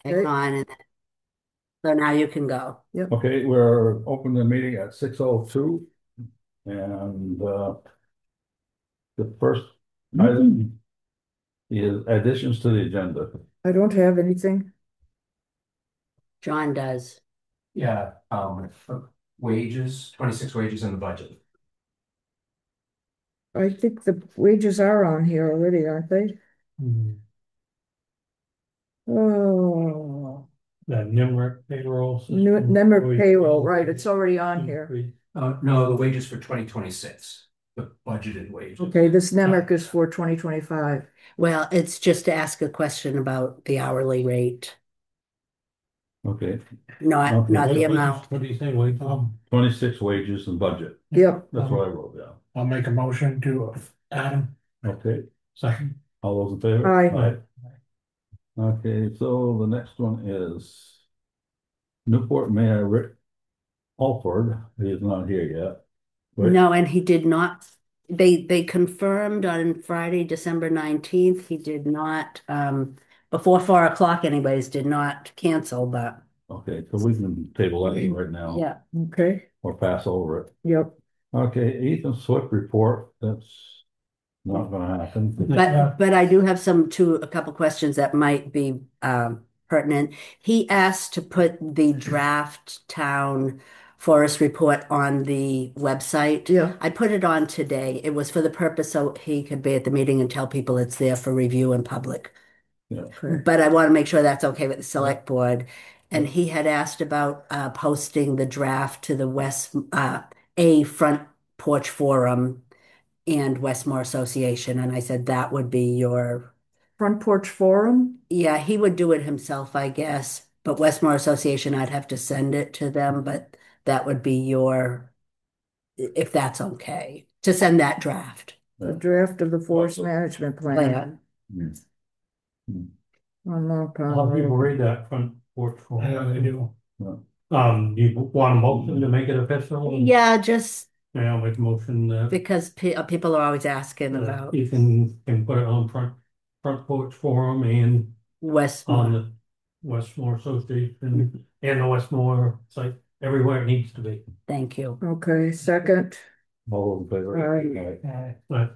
Hang Okay. on, so now you can go. Yep. Okay, we're opening the meeting at 6:02, and the first item is additions to the agenda. I don't have anything. John does. Yeah, wages, 26 wages in the budget. I think the wages are on here already, aren't they? Hmm. Oh, That NIMRIC payroll Nemrick payroll, right, it's already on here. No, the wages for 2026, the budgeted wages. Okay, this Nemrick is for 2025. Well, it's just to ask a question about the hourly rate, Okay, not Okay. not the amount. What do you think, Wade? 26 wages and budget. Yep, That's what I wrote down. I'll make a motion to add them. Okay, Second. all those in favor? Aye. Okay, so the next one is Newport Mayor Rick Alford. He is not here yet. Right? No, and he did not. They confirmed on Friday, December 19th. He did not, before 4 o'clock anyways, did not cancel, but Okay, so we can table that right now. yeah. okay, Or pass over it. yep. Okay, Ethan Swift report, that's not gonna happen. But I do have a couple questions that might be pertinent. He asked to put the draft town forest report on the website. Yeah, I put it on today. It was for the purpose so he could be at the meeting and tell people it's there for review in public. Yeah. okay. But I want to make sure that's okay with the select board. And he had asked about posting the draft to the a front porch forum and Westmore Association. And I said that would be your, Front Porch Forum? yeah, he would do it himself, I guess. But Westmore Association, I'd have to send it to them, but that would be if that's okay, to send that draft The draft of the forest management plan plan. Hmm. Hmm. on Long A lot of Pond people Road. read that front porch for. Yeah, they do. Yeah. You want a motion to make it official? Yeah, just Yeah, I'll make a motion that because people are always asking about Ethan can put it on front porch forum and Westmore. on the Westmore Association and the Westmore site, everywhere it needs to be. Thank you. Okay, second, All those in favor? Aye. But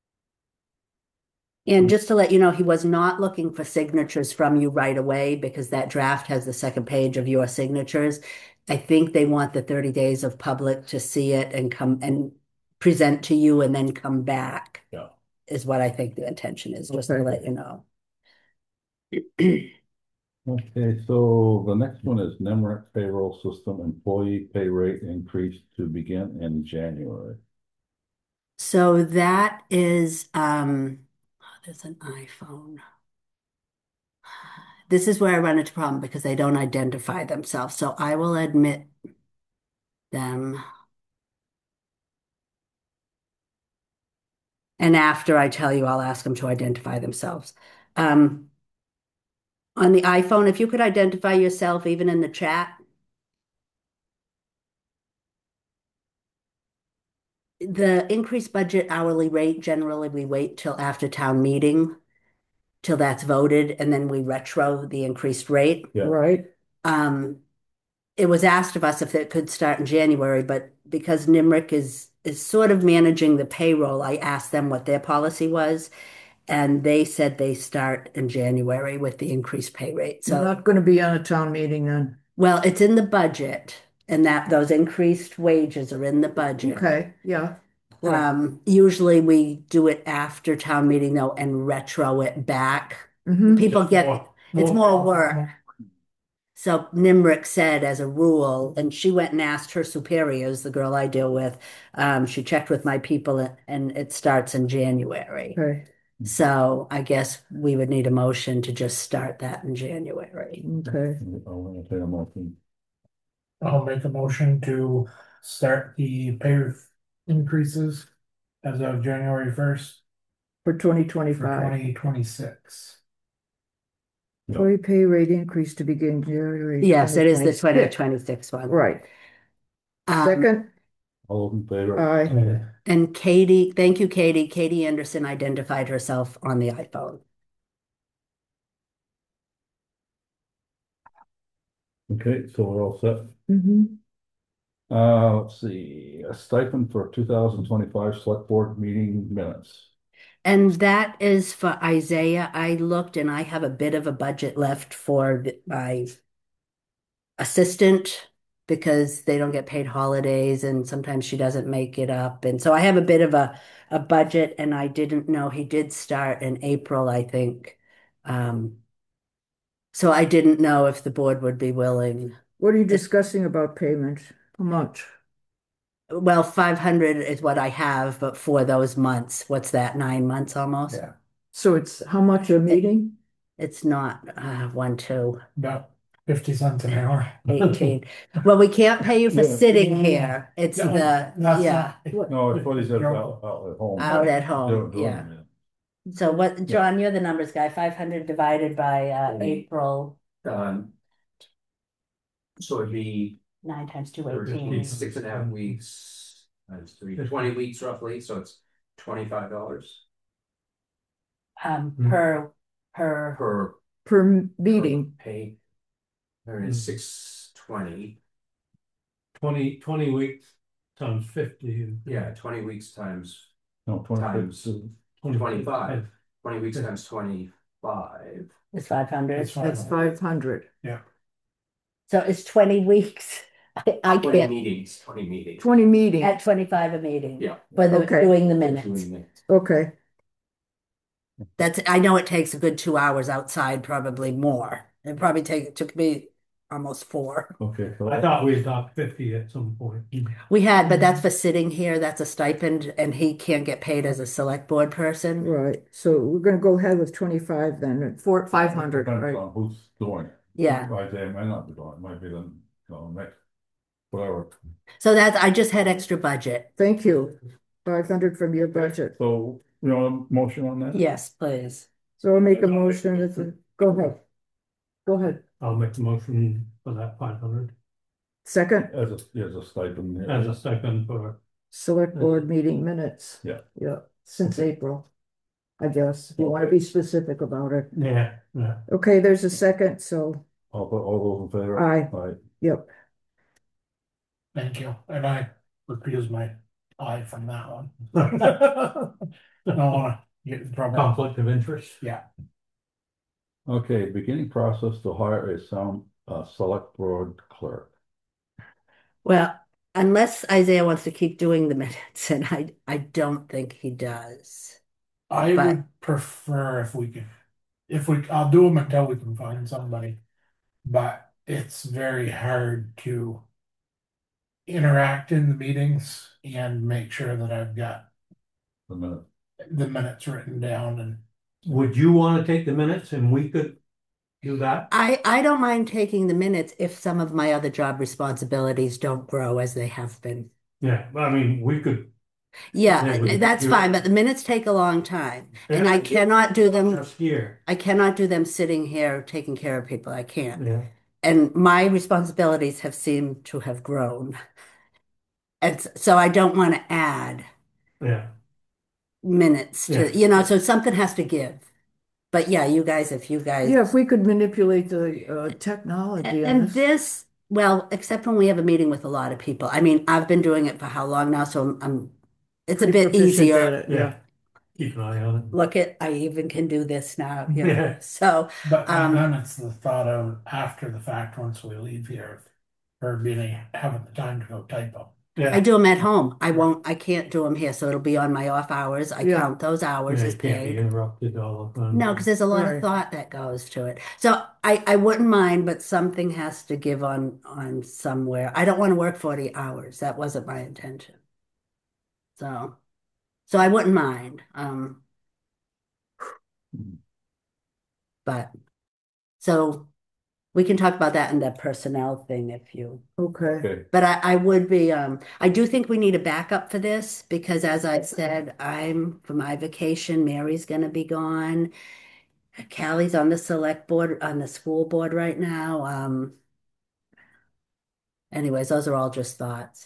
And just to let you know, he was not looking for signatures from you right away because that draft has the second page of your signatures. I think they want the 30 days of public to see it and come and present to you and then come back. Yeah. Is what I think the intention is, just to Okay. let you know. Okay, so the next one is NEMRIC payroll system employee pay rate increase to begin in January. So that is, there's an iPhone. This is where I run into a problem because they don't identify themselves. So I will admit them. And after I tell you, I'll ask them to identify themselves. Um, on the iPhone, if you could identify yourself even in the chat. The increased budget hourly rate, generally we wait till after town meeting, till that's voted, and then we retro the increased rate. Yeah. right? Um, it was asked of us if it could start in January, but because NIMRIC is sort of managing the payroll, I asked them what their policy was, and they said they start in January with the increased pay rate. So, Not going to be on a town meeting then. well, it's in the budget, and that those increased wages are in the budget. Okay, yeah. Right. Usually we do it after town meeting though and retro it back. Mhm. People get, it's more work. So Nimrick said as a rule, and she went and asked her superiors, the girl I deal with, she checked with my people and it starts in January. Okay, So I guess we would need a motion to just start that in January. okay. I'll entertain a motion. I'll make a motion to start the pay increases as of January 1st For for 2025. 2026. Employee pay rate increase to begin January. Yes, it is the 2026. 2026 one. Right. Um, Second, All those in favor? aye. And Katie, thank you, Katie. Katie Anderson identified herself on the iPhone. Okay, so we're all set. Mm-hmm. Let's see, a stipend for 2025 select board meeting minutes. And that is for Isaiah. I looked and I have a bit of a budget left for my assistant because they don't get paid holidays and sometimes she doesn't make it up. And so I have a bit of a budget and I didn't know he did start in April, I think. Um, so I didn't know if the board would be willing. What are you discussing about payment? How much? Well, 500 is what I have, but for those months, what's that, 9 months almost? Yeah. So it's how much a meeting? It's not 1, 2, About 50 cents an hour. 18. Well, we can't pay you for Yeah. sitting here. It's No, the, that's yeah, not- No, it's what he said Joke. out at home. out at home, Doing yeah. it. So what, John, you're the numbers guy, 500 divided by April, So it'd be 9 times 2, 18. 18. 6.5 weeks, times 3, 20 weeks roughly, so it's $25 Per per Per meeting? pay. There is 620, 20 weeks times 50. yeah, 20 weeks times No, 26. Times 25. 20 weeks times 25. is 500. It's fine. That's 500. So it's 20 weeks. I 20 can't, meetings, 20 meetings. 20 meeting. at 25 a meeting. Yeah. For the Okay. doing the minutes. Doing minutes. Okay. That's, I know it takes a good 2 hours outside, probably more. It probably took me almost 4. Okay. So I thought we had talked 50 at some point. We had, but that's for sitting here. That's a stipend, and he can't get paid as a select board person. Right. So we're gonna go ahead with 25 then, 500, depends right? on who's doing it. Yeah. Isaiah might not be doing it, might be the, next, whatever. So that's, I just had extra budget. Thank you. 500 from your budget. So, you want a motion on that? Yes, please. So I'll make a motion that, go ahead. Go ahead. I'll make the motion for that 500 Second, As a stipend. Yeah. as a stipend for, select board meeting minutes. Yeah. Yeah, since April, I guess, if you want to be specific about it. yeah. Okay, there's a second, so, All those in favor? Aye. Aye. yep. Thank you, and I recuse my eye from that one. Don't wanna get in trouble. Conflict of interest. Yeah, Okay, beginning process to hire a select board clerk. Well, unless Isaiah wants to keep doing the minutes, and I don't think he does. I But- would prefer I'll do them until we can find somebody. But it's very hard to interact in the meetings and make sure that I've got The minute. the minutes written down and Would you want to take the minutes and we could do that? I don't mind taking the minutes if some of my other job responsibilities don't grow as they have been. Yeah, I mean, we could. Yeah, Yeah, we- that's you're- fine, but the minutes take a long time. And I Yeah. cannot do them, Just here. I cannot do them sitting here taking care of people. I can't. Yeah. And my responsibilities have seemed to have grown. And so I don't want to add Yeah. minutes Yeah. to, so something has to give. But yeah, if you guys. Yeah, if we could manipulate the technology on And this. this, well, except when we have a meeting with a lot of people. I mean, I've been doing it for how long now, so it's a Pretty bit proficient easier. at it, Yeah. Keep an eye on it. Look I even can do this now, Yeah. So, but Um, then it's the thought of after the fact once we leave here, her having the time to go type them. I Yeah. do them at home. I can't do them here, so it'll be on my off hours. I Yeah. count those hours Yeah, as it can't be paid. interrupted all the time. No, because there's a lot Right. of thought that goes to it. So I wouldn't mind, but something has to give on somewhere. I don't want to work 40 hours. That wasn't my intention. So I wouldn't mind. But so we can talk about that in the personnel thing if you. Okay, Okay, But I would be, I do think we need a backup for this because as I said, I'm for my vacation, Mary's gonna be gone. Callie's on the select board, on the school board right now. Anyways, those are all just thoughts.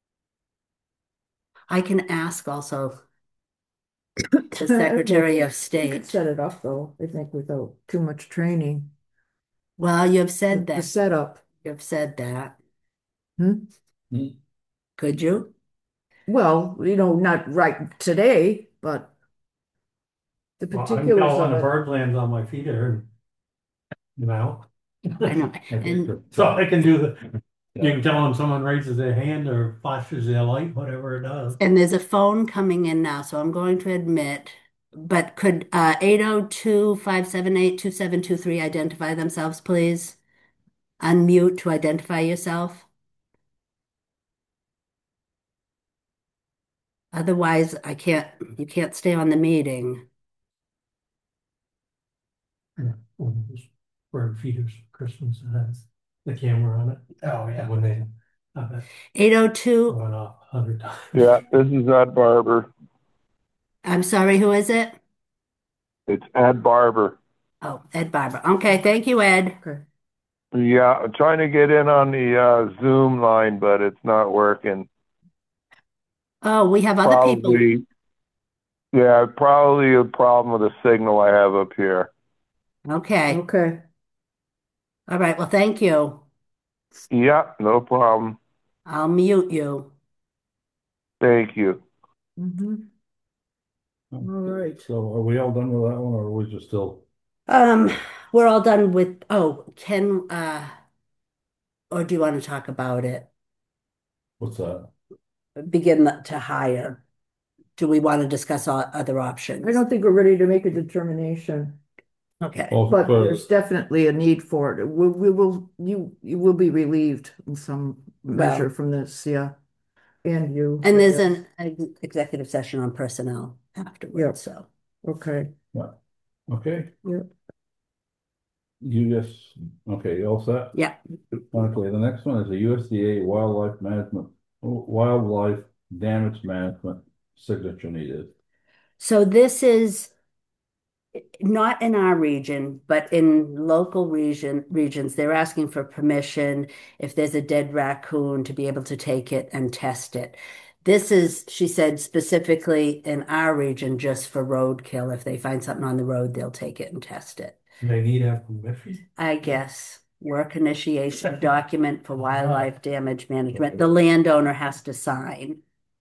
I can ask also the Secretary of we could State. set it up though, I think without too much training. Well, you have said The that, setup, have said that. Hmm? Hmm. Could you? Well, not right today, but the Well, I'm particulars telling of the it. bird lands on my feeder, you know? I know. Okay, And so- So I can do the, you Yeah. can tell them someone raises their hand or flashes their light, whatever it does. and there's a phone coming in now, so I'm going to admit, but could 802-578-2723 identify themselves, please? Unmute to identify yourself. Otherwise, you can't stay on the meeting. Yeah, one of those bird feeders for Christmas that has the camera on it. Oh, yeah. And when they have that 802, going off 100 times. Yeah, this is Ed Barber. I'm sorry, who is it? It's Ed Barber. Oh, Ed Barber. Okay, thank you, Ed. Okay. Yeah, I'm trying to get in on the Zoom line, but it's not working. Oh, we have other people. Probably a problem with the signal I have up here. Okay. Okay. All right. Well, thank you. Yeah, no problem. I'll mute you. Thank you. Mm-hmm. All right. So are we all done with that one, or are we just still? Um, we're all done with, or do you want to talk about it? What's that? To hire. Do we want to discuss all other options? I don't think we're ready to make a determination, Okay. Oh, but for- there's definitely a need for it. You will be relieved in some measure Well- from this, yeah. And you. And I there's guess. an executive session on personnel Yep. afterwards, so. Okay. yeah. Okay. Yeah. You just, okay, you all set? Yeah. Okay, the next one is a USDA wildlife damage management signature needed. So this is not in our region, but in local regions, they're asking for permission if there's a dead raccoon to be able to take it and test it. This is, she said, specifically in our region, just for roadkill. If they find something on the road, they'll take it and test it. They need a permission. I guess work initiation document for wildlife damage management. The landowner has to sign.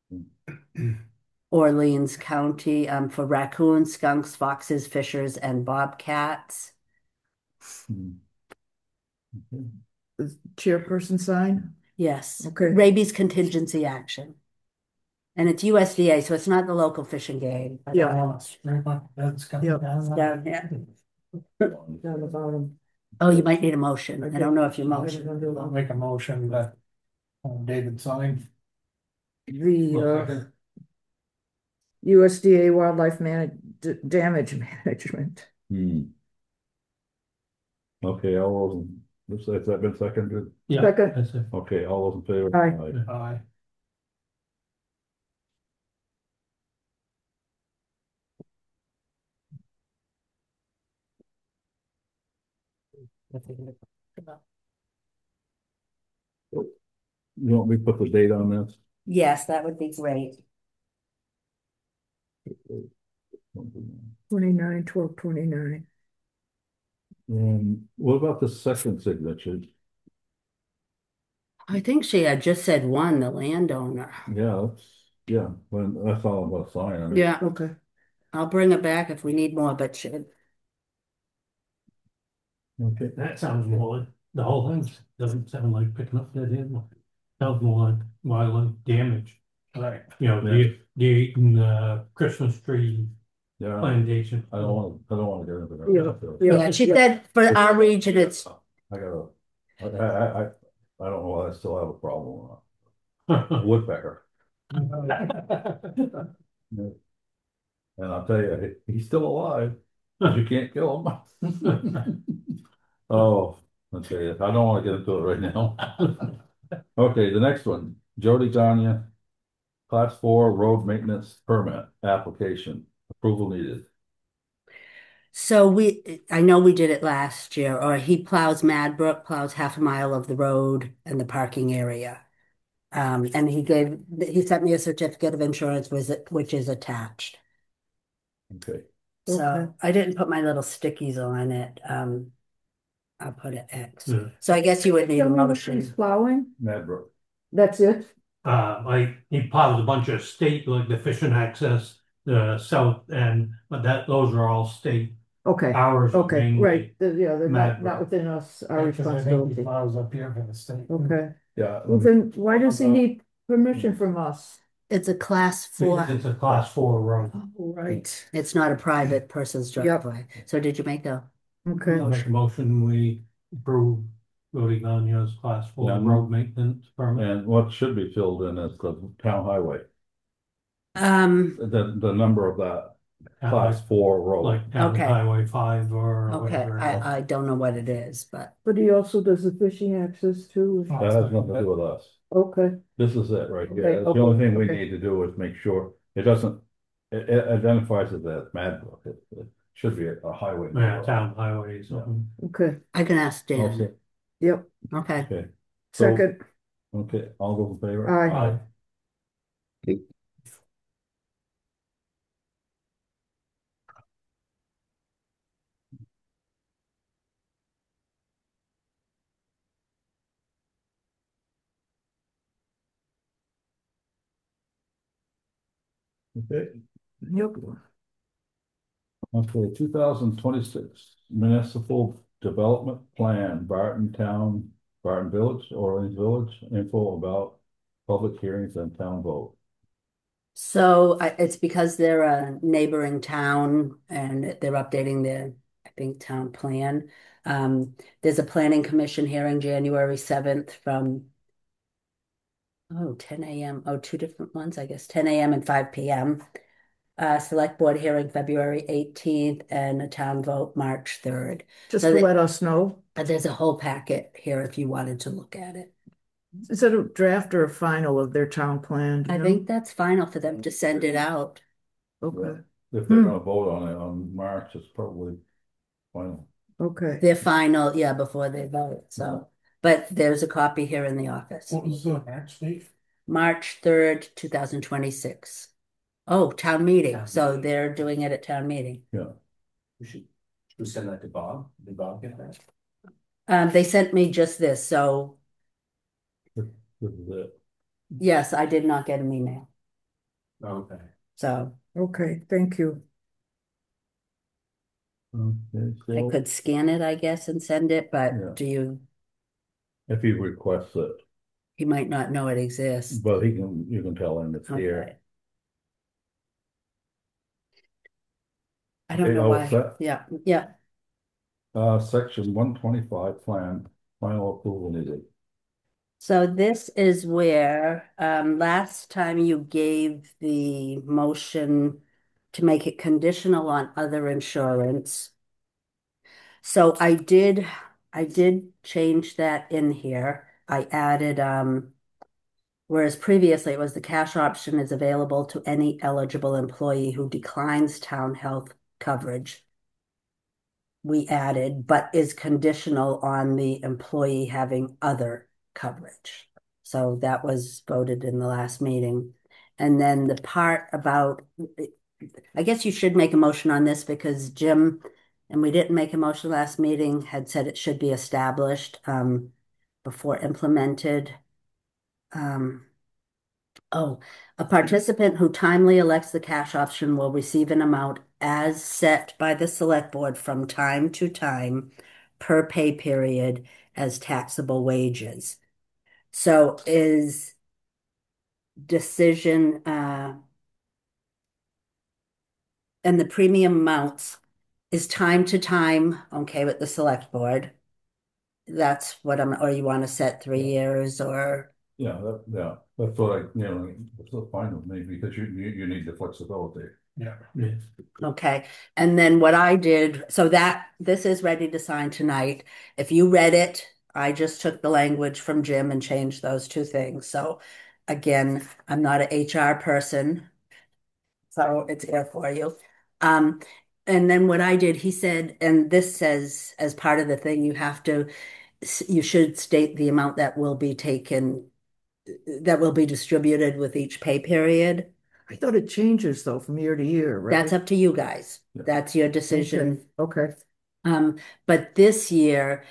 Orleans County for raccoons, skunks, foxes, fishers, and bobcats. Hmm. Okay. Does chairperson sign? Yes. Okay. Rabies contingency action. And it's USDA, so it's not the local fish and game. but, Yeah. That's coming Yep. it's down. down here. Down the bottom. Oh, you might need a motion. I don't know if you motion. I'll make a motion that David signed. The USDA wildlife damage management. Hmm. Okay, all those, has that been seconded? Yeah, Second. that's it. Okay, all those in favor? Aye. Aye. You want me to put the date on this? Yes, that would be great. 29/12/29. And what about the second signature? I think she had just said one, the landowner. Yeah, that's all I'm gonna sign. I mean, Yeah, Okay. I'll bring it back if we need more, but Okay, That sounds more like, the whole thing doesn't sound like picking up dead animal. Sounds more like wildlife damage. Right. You know, Yeah. they're eating the Christmas tree yeah, plantation. I don't wanna get into that. yeah, she said for our region, it's, I gotta, I don't know why I still have a problem with a woodpecker. Yeah. And I'll tell you, he's still alive, but you can't kill him. Oh, I'll tell you, I don't wanna get into it right now. Okay, the next one, Jody Gagne, Class 4 road maintenance permit application, approval needed. so I know we did it last year, or he plows Madbrook, plows half a mile of the road and the parking area. And he sent me a certificate of insurance which is attached. Okay, So Okay. I didn't put my little stickies on it. I'll put an X. Yeah. So I guess you would need a Tell me what she's motion. plowing? Madbrook. That's it? He plows a bunch of state, like the fishing access, the south end, but those are all state. Okay, Ours are okay, mainly right, yeah, they're not Mad within us, our Because I think he responsibility. files up here for the state. Okay, Yeah. well then, why does he need permission from us? It's a class 4. It's a class 4 road. Oh, right, It's not a private person's driveway. So did you make a? okay. I'll make a motion, we approve Rudy Gagne's class 4 Yeah. road maintenance permit. And what should be filled in is the town highway, Um, the number of that class 4 road. Like Town Okay. Highway 5 or okay, whatever. I don't know what it is, but But he also does the fishing access too? That has nothing to do with us. Okay, This is it right here. Okay, That's the only thing we okay. need to do is make sure it doesn't, it identifies it as Madbrook. It should be a highway. Yeah, number. town highways. okay, I can ask Dan. Also, yep, Okay. okay, So- second, okay, all those in favor? aye. Aye. Okay, Yep, okay, 2026 municipal development plan, Barton Town, Barton Village, Orange Village, info about public hearings and town vote. So it's because they're a neighboring town and they're updating their, I think, town plan. There's a planning commission hearing January 7th from 10 a.m. Oh, two different ones, I guess, 10 a.m. and 5 p.m. Select board hearing February 18th and a town vote March 3rd. just So to they- let us know. But there's a whole packet here if you wanted to look at it. Is it a draft or a final of their town plan? do you I know? think that's final for them to send it out. Okay, If they're gonna vote on it on March, it's probably final. okay, Their final, yeah, before they vote. So, but there's a copy here in the office. What was the March date? March 3rd, 2026. Oh, town meeting. Town So meeting. they're doing it at town meeting. Should we send that to Bob? Did Bob get that? They sent me just this. So This is it. yes, I did not get an email. Okay. So okay, thank you. Okay, I so could scan it, I guess, and send it, Yeah. but do you, if he requests it, he might not know it exists. but you can tell him it's here. Okay. I don't Okay, know all why. set? Yeah, yeah. Section 125 plan, final approval needed. So this is where, last time you gave the motion to make it conditional on other insurance. So I did change that in here. I added, whereas previously it was the cash option is available to any eligible employee who declines town health coverage. We added, but is conditional on the employee having other coverage. So that was voted in the last meeting. And then the part about, I guess you should make a motion on this because Jim, and we didn't make a motion last meeting, had said it should be established before implemented. Oh, a participant who timely elects the cash option will receive an amount as set by the select board from time to time per pay period as taxable wages. So is decision, and the premium amounts is time to time, okay, with the select board. That's what or you want to set 3 years or, Yeah, that's what that's fine with me because you need the flexibility. Yeah. Yes. okay. And then what I did, so that this is ready to sign tonight. If you read it, I just took the language from Jim and changed those two things. So again, I'm not an HR person, so it's here for you. Um, and then what I did, he said, and this says as part of the thing, you should state the amount that will be taken, that will be distributed with each pay period. I thought it changes though from year to year, right? That's up to you guys. Yeah. That's your decision. Okay, But this year,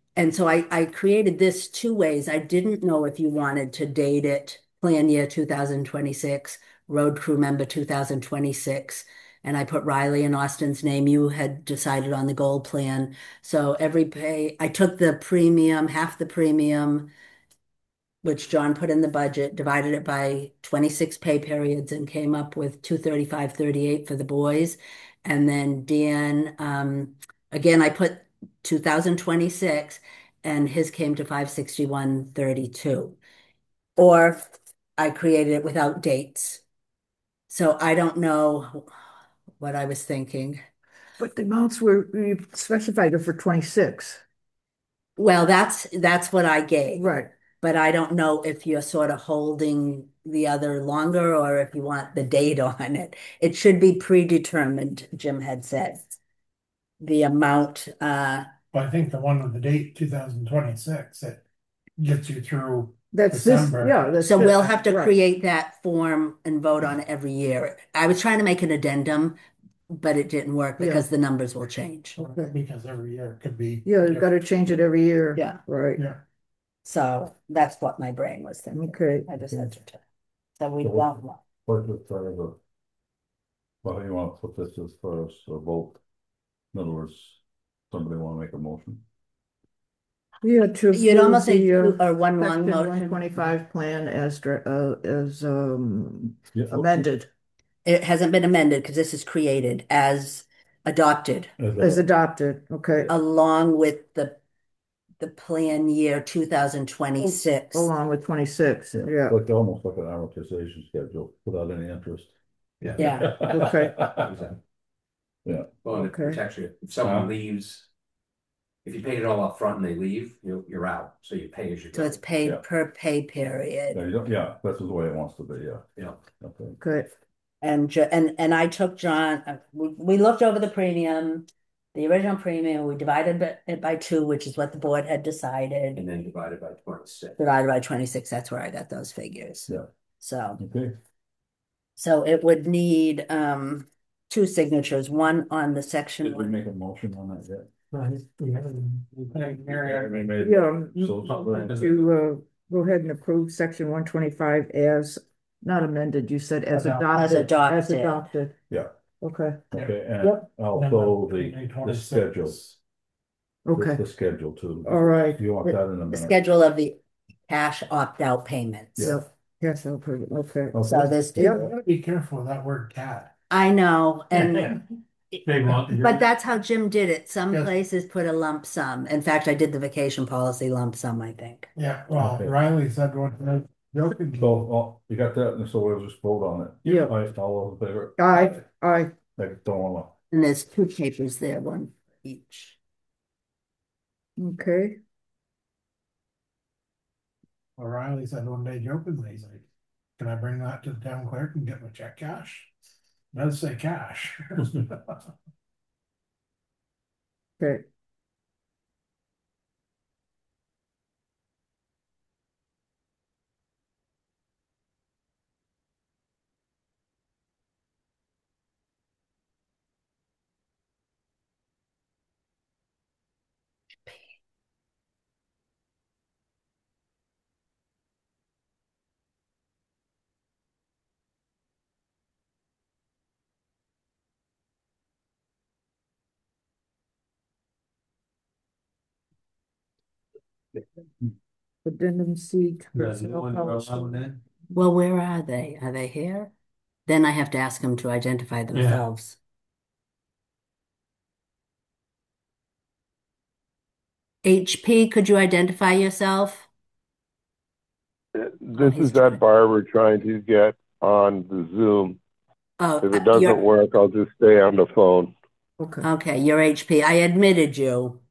And so I created this two ways. I didn't know if you wanted to date it plan year 2026, road crew member 2026. And I put Riley and Austin's name. You had decided on the gold plan. So every pay, I took the premium, half the premium, which John put in the budget, divided it by 26 pay periods and came up with 235.38 for the boys. And then Dan, again, I put 2026 and his came to 561.32. Or I created it without dates. So I don't know what I was thinking. But the amounts were, you specified are for 26. Well, that's what I gave. Right. But I don't know if you're sort of holding the other longer or if you want the date on it. It should be predetermined, Jim had said. The amount, But I think the one with the date 2026, it gets you through That's this, December. yeah, that's so this, we'll have to right. create that form and vote on it every year. I was trying to make an addendum, but it didn't work Yeah. because the numbers will change. Okay. Because every year it could be. Yeah, you've got to change it every year. Yeah. Right. Yeah. So that's what my brain was thinking. Okay. I just had to. So we So don't. What is the, well, you want to put this as first, a vote? In other words, somebody want to make a motion? Yeah, to You'd almost say approve two the or one long section motion. 125 plan as Yeah. amended, It hasn't been amended because this is created as adopted as adopted. Okay. along with the plan year 2026. Along with 26. Yeah. Like almost like an amortization schedule without any interest. Yeah. Okay. Yeah. Well, it Okay. protects you. If someone leaves, if you paid it all up front and they leave, you're out. So you pay as you So go. it's paid Yeah. per pay period. Yeah, you don't, yeah, that's the way it wants to be, yeah. Yeah. Okay. Okay. And I took John, we looked over the premium, the original premium, we divided it by two, which is what the board had decided. And then divided by 26. Divided by 26, that's where I got those figures. Yeah. So Okay. it would need two signatures, one on the section. Did we make a motion on that yet? Yeah. So- To go ahead and approve section 125 as not amended, you said as adopted. As adopted. As adopted. Yeah. Okay. Okay, and Yep. also the schedule, Okay. the schedule too. All right. You want that in a The minute? schedule of the cash opt-out payments. Yeah. Yep. Yes, I'll approve it. Okay. So there's You two. gotta be careful with that word cat. I know, and They want. but that's how Jim did it. Some Yes. places put a lump sum. In fact, I did the vacation policy lump sum, I think. Yeah, well, Okay. Riley said one, joking. So, you got that, and so we'll just vote on it. Yeah. All right, all those in favor? Aye. I don't wanna, And there's two papers there, one each. Okay. Well, Riley said one day jokingly, he's like, can I bring that to the town clerk and get my check cash? It does say cash. Okay. Addendum C. personnel policy. Well, where are they? Are they here? Then I have to ask them to identify themselves. HP, could you identify yourself? This he's is that Barbara trying to get on the Zoom. Oh, If it doesn't work, I'll just stay on the phone. Okay. okay, you're HP. I admitted you.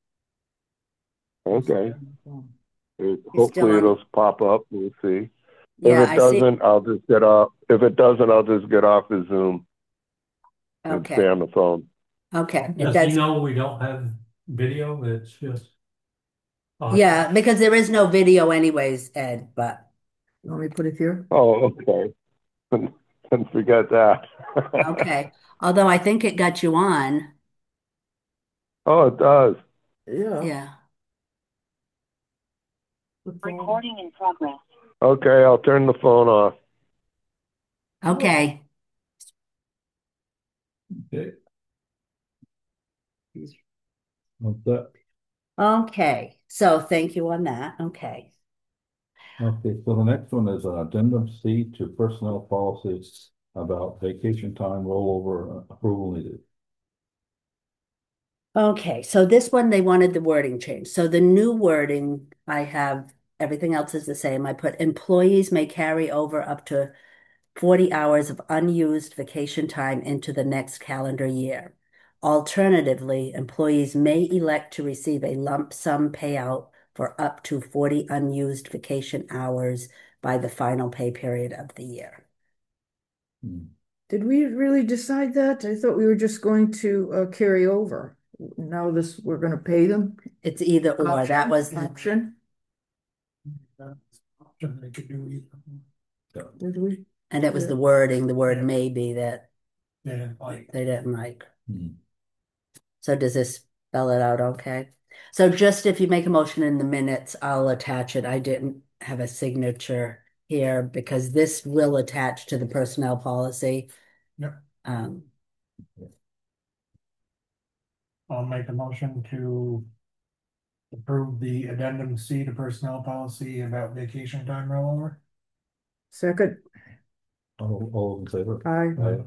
Okay. still Hopefully on. it'll pop up. We'll see. Yeah, If it I see. doesn't, I'll just get off. If it doesn't, I'll just get off the Zoom and stay Okay, on the phone. okay. It Does does- he know we don't have video? It's just. Yeah, because there is no video anyways, Ed, but You want me to put it here? Oh, okay. Then forget that. okay. Although I think it got you on. Oh, it does. Yeah. Yeah. Recording in progress. Okay, I'll turn the phone off. Okay. Okay. What's that? Okay. So thank you on that. Okay. Okay, so the next one is an addendum C to personnel policies about vacation time rollover approval needed. Okay, so this one, they wanted the wording changed. So the new wording, I have, everything else is the same. I put employees may carry over up to 40 hours of unused vacation time into the next calendar year. Alternatively, employees may elect to receive a lump sum payout for up to 40 unused vacation hours by the final pay period of the year. Did we really decide that? I thought we were just going to carry over. Now we're gonna pay them? It's either or. That was Option? Option they could do either. Did we? and it was the wording, the word maybe that They didn't like. they didn't like. Hmm. So does this spell it out okay? So just if you make a motion in the minutes, I'll attach it. I didn't have a signature here because this will attach to the personnel policy. Yep. Um, I'll make a motion to approve the addendum C to personnel policy about vacation time rollover. Second, All in favor? aye. Aye.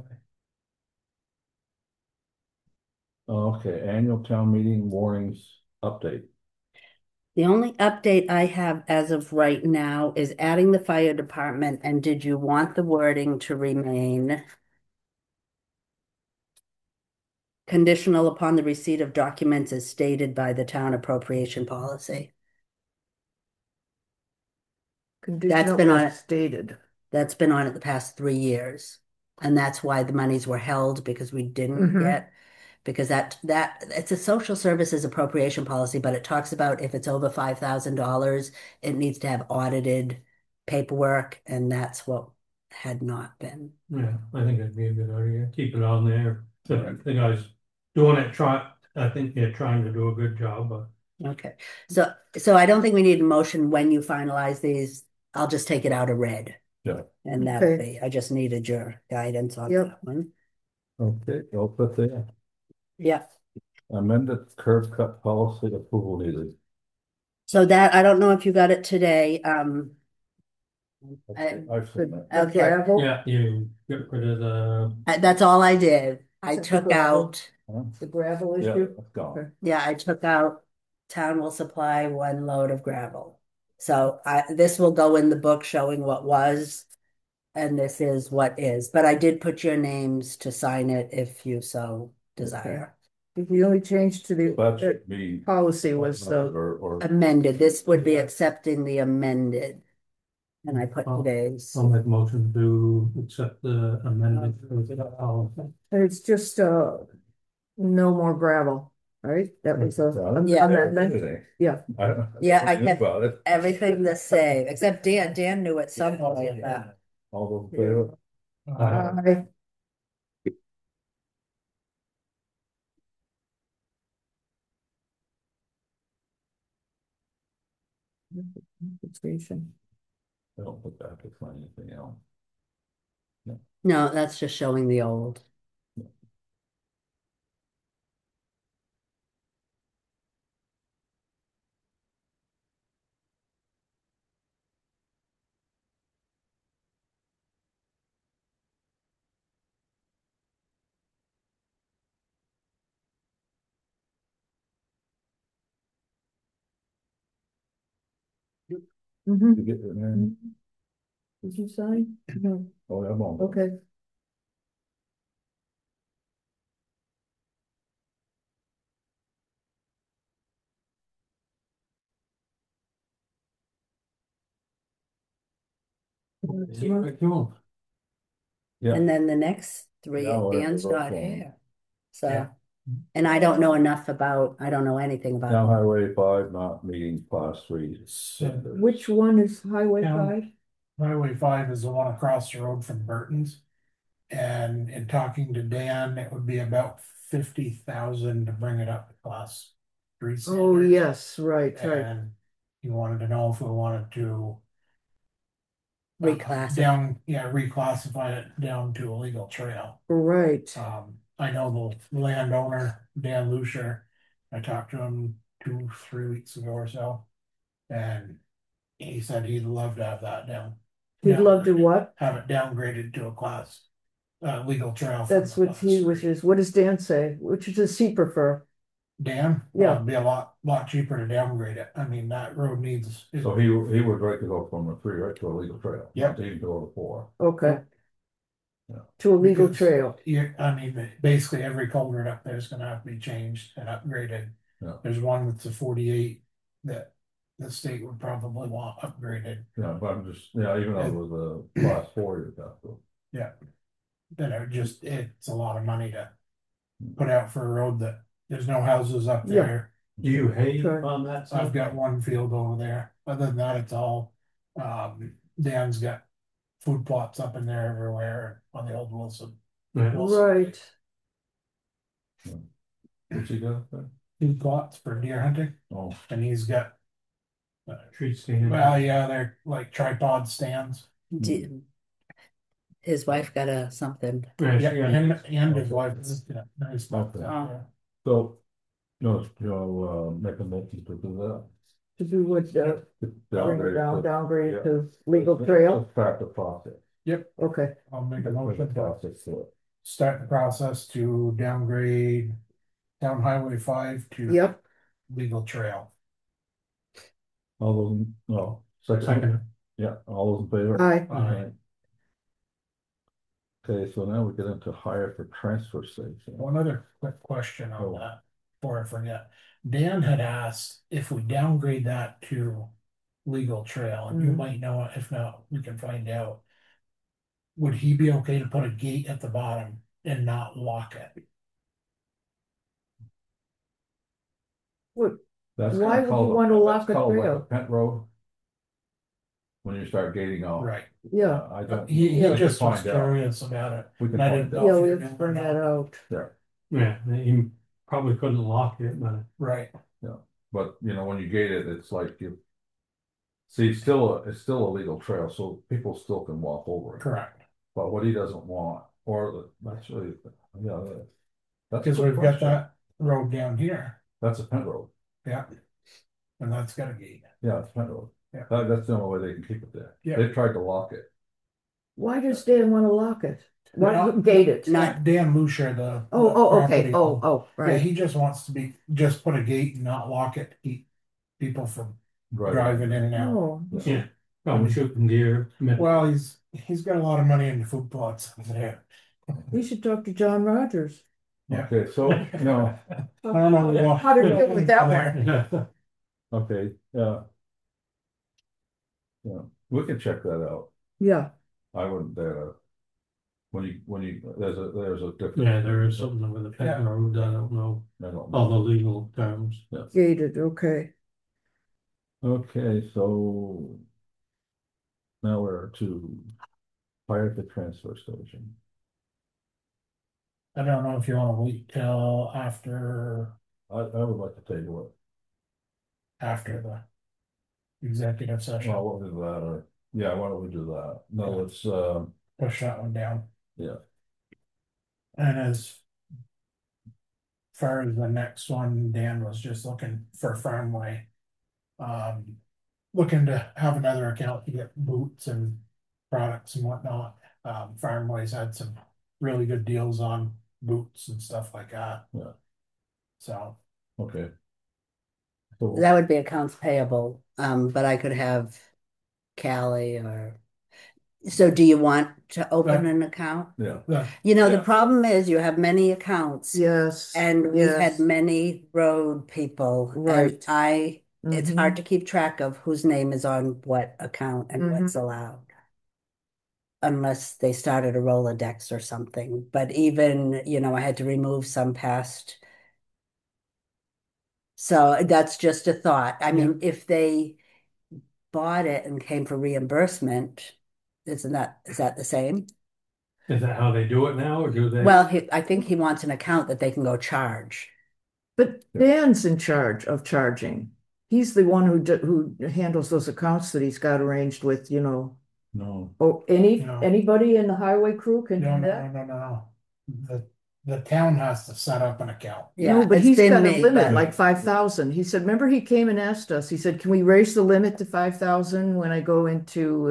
Okay, annual town meeting warnings update. The only update I have as of right now is adding the fire department. And did you want the wording to remain conditional upon the receipt of documents as stated by the town appropriation policy? Conditional been on as it. stated. That's been on it the past 3 years. And that's why the monies were held because we didn't Mhm. get, because that it's a social services appropriation policy, but it talks about if it's over $5,000, it needs to have audited paperwork, and that's what had not been. Yeah, I think it'd be a good idea. Keep it on there. The guys doing it, I think they're trying to do a good job, but Okay. So I don't think we need a motion when you finalize these. I'll just take it out of red. Yeah. And that'll Okay. be, I just needed your guidance on Yep. that one. Okay, I'll put there. Yeah. Amended curb cut policy approval needed. So that, I don't know if you got it today. I've seen that. The Okay. gravel, yeah, you get rid of the, That's all I did. I Is it the took gravel? out, Huh? the gravel Yeah, issue. it's gone. Okay. yeah, I took out town will supply 1 load of gravel. So this will go in the book showing what was, and this is what is. But I did put your names to sign it if you so desire. The only change to That the should be. policy was the, Or Amended. This would be accepting the amended. And I put Oh. today's. I'll make a motion to accept the amendment for the policy. it's just, no more gravel, right? That was a Yeah. amendment. Yeah. Yeah, I knew kept about it. everything the same, except Dan knew at some point that. All those in favor? Aye. Compensation. I don't put that to find anything else. No, that's just showing the old. Mhm. You get it, man? Did you sign? No. Oh, I'm on. Okay. Yeah. And then the next three, Yeah, well, Dan's that's not all. here. So, Yeah. and I don't know enough about, I don't know anything Town about. Highway 5, not meeting class 3. Which one is Highway Town. 5? Highway 5 is the one across the road from Burton's. And in talking to Dan, it would be about 50,000 to bring it up to class 3 Oh, standards. yes, right. And he wanted to know if we wanted to Reclassify. reclassify it down to a legal trail. Right. I know the landowner, Dan Lucier, I talked to him 2, 3 weeks ago or so. And he said he'd love to have that down. He'd love to what? Have it downgraded to a class, legal trail. That's what he wishes. What does Dan say? Which does he prefer? Dan? Yeah. It'd be a lot cheaper to downgrade it. I mean, that road needs. So he would like to go from a 3 right to a legal trail. Yep. Not to even go to 4. Okay. Yeah. To a legal Because trail. I mean, basically every culvert up there is gonna have to be changed and upgraded. Yeah. There's one that's a 48 that the state would probably want upgraded. Yeah, but I'm just, even though it was a class 4, you'd have to. Yeah. Then it's a lot of money to put out for a road that there's no houses up Yeah. there. Do you hay Sure. on that I've side? got one field over there. Other than that, it's all, Dan's got food plots up in there everywhere on the old Wilson. Yeah. Right. What's he got up there? Food plots for deer hunting, Oh, and he's got, Tree stand. well, yeah, they're like tripod stands. His wife got a something. Yeah, Yeah, she got- and his wife, yeah, nice stuff. Okay. Yeah. so, make a motion to do that. To do what, bring it down, downgrade it to legal Let's- trail? let's start the process. Okay. I'll make a Let's motion to process to it. start the process to downgrade Town Highway 5 to Yep. legal trail. All those, no, second, Second. yeah, all those in favor? Aye. Aye. Okay, so now we get into hire for transfer station. One other quick question on Oh. that, before I forget. Dan had asked if we downgrade that to legal trail, and you Mhm. might know it, if not, we can find out. Would he be okay to put a gate at the bottom and not lock it? What, That's Why kinda would you called want to that's lock a called like trail? Pent road. When you start gating off. Right. yeah, I don't. He we can just was find out. curious about it. We can And I find didn't out. know. yeah, we have to find that out. Yeah, he probably couldn't lock it, but Right, But when you gate it, it's like you. See, it's still a legal trail, so people still can walk over it. correct. But what he doesn't want, that's really, that's a Because good we've got question. that road down here, That's a Pent road. yeah. And that's got a gate. Yeah, it's a Pent road. Yeah. That's the only way they can keep it there. Yeah. They tried to lock it. Why does Dan want to lock it? Why Not- not gate it? Not- Dan Lucier, the. Okay. property- Oh, Yeah, right. he just wants to just put a gate and not lock it, to keep people from Right. driving in and out. Oh, yeah, probably shooting deer. Well, he's got a lot of money in the food plots over there. we should talk to John Rogers. Yeah. Okay, so, I don't know. How to deal with that one? Yeah. okay, yeah. Yeah, we can check that out. Yeah, I wouldn't dare to. There's a difference. Yeah, there is something with the pet Yeah. road, I don't know I don't all the know. legal terms. gated, okay. Okay, so. Now we're to fire the transfer station. I don't know if you want to wait till after I would like to table it. the executive session, Well, we'll do that, or, yeah, why don't we do that? No, let's, push that one down. yeah, And as far as the next one, Dan was just looking for Farmway. Looking to have another account to get boots and products and whatnot. Farmway's had some really good deals on boots and stuff like that. Yeah. So, okay. So, That would be accounts payable, but I could have Callie or. So do you want to open an account? yeah, the, The Yeah. problem is you have many accounts Yes. and we've had yes. many road people. Right. And it's Mhm. hard to keep track of whose name is on what account and what's allowed. Unless they started a Rolodex or something. But even, I had to remove some past. So that's just a thought. I mean, if they bought it and came for reimbursement, is that the same? Is that how they do it now, or do they? Well, I think he wants an account that they can go charge. But Dan's in charge of charging. He's the one who handles those accounts that he's got arranged with, No, Oh, No. anybody in the highway crew can No, do no, that? no, no, no. The town has to set up an account. No, Yeah, but it's he's been got a me, limit, but like 5,000. He said, remember he came and asked us, he said, can we raise the limit to 5,000 when I go into,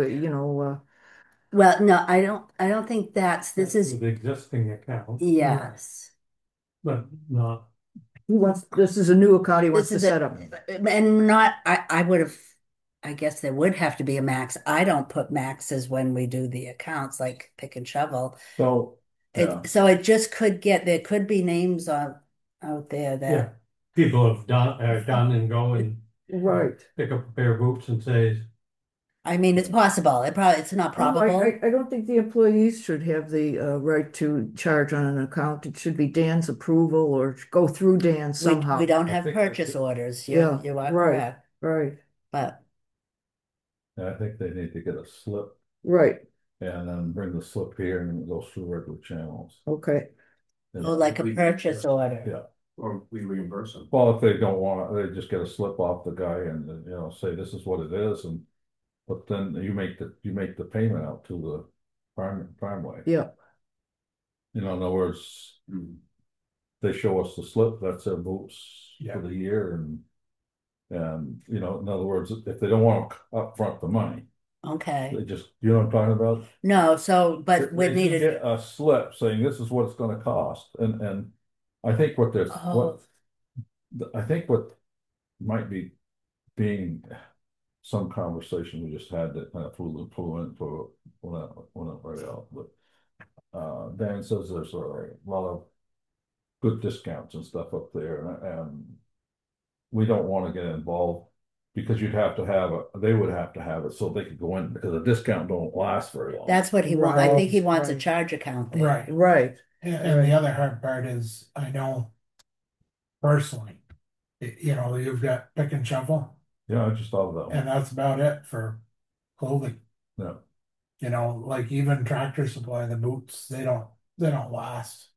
well, no, I don't think this is The existing account, yes. but not, this is a new account he wants This to is set it. up. And not, I would have, I guess there would have to be a max. I don't put maxes when we do the accounts like pick and shovel. so, yeah, So it just could there could be names out there yeah. that, People have done and go and Right. pick up a pair of boots and say, I mean, it's possible. It's not Oh, probable. I don't think the employees should have the right to charge on an account. It should be Dan's approval or go through Dan We somehow. don't I have think purchase orders. Yeah, You are right, correct. right, But I think they need to get a slip right. and then bring the slip here and it goes through regular channels. Okay. oh, like a purchase order. Yeah. Or we reimburse them. Well, if they don't want it, they just get a slip off the guy and, say this is what it is and, but then you make the payment out to the farmway. Yeah. In other words, they show us the slip, that's their boots Yeah. for the year and, in other words, if they don't want to upfront the money, Okay. they just, you know what I'm talking about? No, so, but we They needed, get a slip saying this is what it's gonna cost, and I think what there's, oh, I think what might be being some conversation we just had that kind of flew in for, went up right out, but Dan says there's a lot of good discounts and stuff up there, and we don't want to get involved because they would have to have it so they could go in because a discount don't last very long. that's what he wants. I think he Right, wants a right. charge account there. Right. Right. And the other hard part is, I know personally, you've got pick and shovel, Yeah, I just thought of that one. and that's about it for clothing. Yeah. Like even Tractor Supply, the boots, they don't last,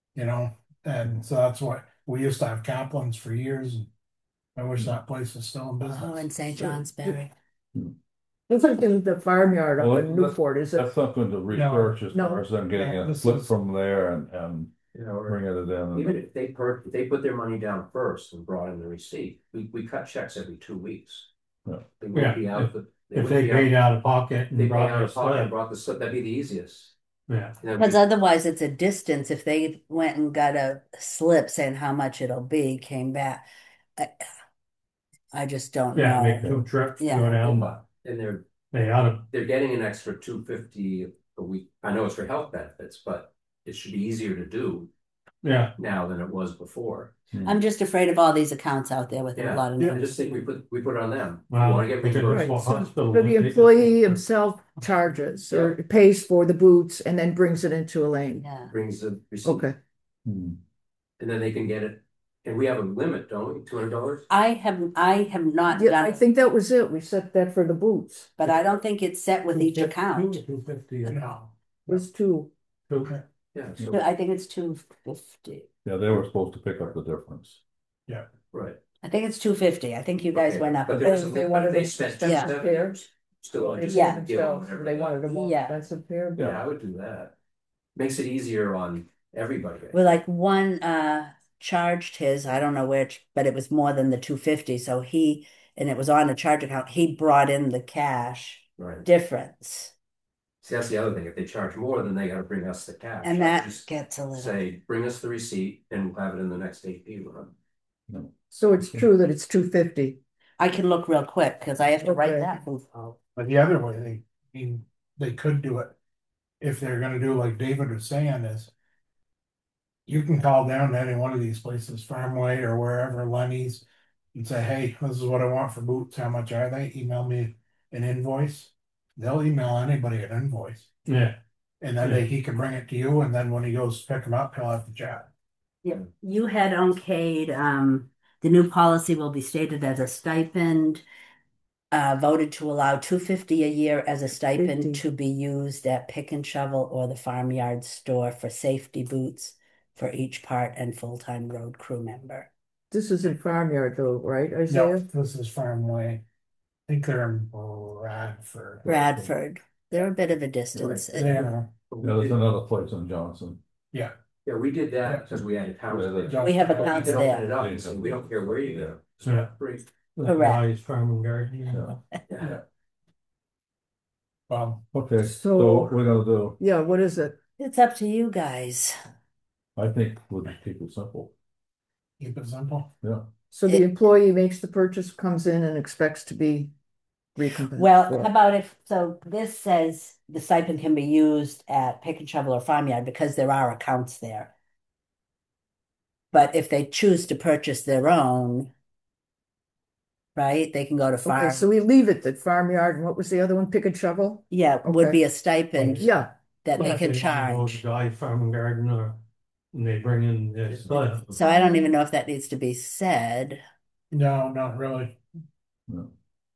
and so that's what we used to have Kaplan's for years. And I wish that place was still in business. Oh, in St. Johnsbury. It's like in the farmyard Well, up in Newport, is it? That's something to research as No. far as them getting No, a this slip is- from there and bringing it in. Even if they put their money down first and brought in the receipt, we cut checks every 2 weeks. Yeah. They wouldn't be out if they paid out of pocket They and paid out brought of pocket and slip, brought the slip, that'd be the easiest. yeah. Because otherwise it's a distance. If they went and got a slip saying how much it'll be, came back. I just don't Yeah, make know. 2 trips, Yeah. go down, And they ought to, they're getting an extra $250 a week. I know it's for health benefits, but it should be easier to do yeah. now than it was before. I'm just afraid of all these accounts out there with a lot of Yeah. I names. just think we put it on them. You Well, want to get if it reimbursed? was Right, for so hospital. the employee himself charges or pays for the boots and then brings it into Elaine. Yeah. Brings the receipt, Okay. Hmm. and then they can get it. And we have a limit, don't we? $200. I have not Yeah, I done, think that was it. We set that for the boots. but I don't think it's set with each account. 250. No. It was two. Yeah. So, I think it's 250. Yeah, they were supposed to pick up the difference. right. I think it's 250. I think you guys Okay, went up. but a there's bit. a They limit. wanted They to spent spend Yeah. some pairs. Still, They just Yeah. did give them themselves, whatever they they wanted a more Yeah. expensive pair. Yeah, I would do that. Makes it easier on everybody. Well, like one charged his, I don't know which, but it was more than the 250. So and it was on a charge account. He brought in the cash Right. difference. See, that's the other thing. If they charge more, then they got to bring us the cash. And So that just gets a little. say, bring us the receipt, and we'll have it in the next AP run. So it's true that it's 250. I can look real quick because I have to write Okay. that. info. But the other way, they could do it if they're gonna do like David was saying is you can call down to any one of these places, Farmway or wherever, Lenny's, and say, hey, this is what I want for boots. How much are they? Email me an invoice. They'll email anybody an invoice. Yeah, And then he can bring it to you, and then when he goes to pick them up, he'll have to chat. Yeah, you had okayed, the new policy will be stated as a stipend, voted to allow 250 a year as a stipend 50. to be used at Pick and Shovel or the farmyard store for safety boots for each part and full-time road crew member. This is in Farmyard though, right, No, Isaiah? this is Farmway. I think they're in Bradford. Bradford. They're a bit of a distance. They are, Yeah, there's another place in Johnson. yeah. Yeah, we did Yeah. that because we had accounts Yeah, there. We have But you accounts can open it there. up, and say, we don't care where you go. Yeah. Free. Correct. Farm and garden. Yeah. Yeah. Okay, So- so what we're gonna do, Yeah, what is it? It's up to you guys. I think we'll just keep it simple, Keep it simple. yeah. So the It- employee makes the purchase, comes in and expects to be recompensed. Well, for it. how about if, so this says the stipend can be used at Pick and Shovel or Farmyard because there are accounts there. But if they choose to purchase their own, right, they can go to Okay, farm. so we leave it at Farmyard, and what was the other one, Pick and Shovel? Yeah, would Okay. be a stipend Yeah, that they But can if wanna go to charge. Guy Farm and Garden or, and they bring in their stuff. So I don't even know if that needs to be said. No, not really. No.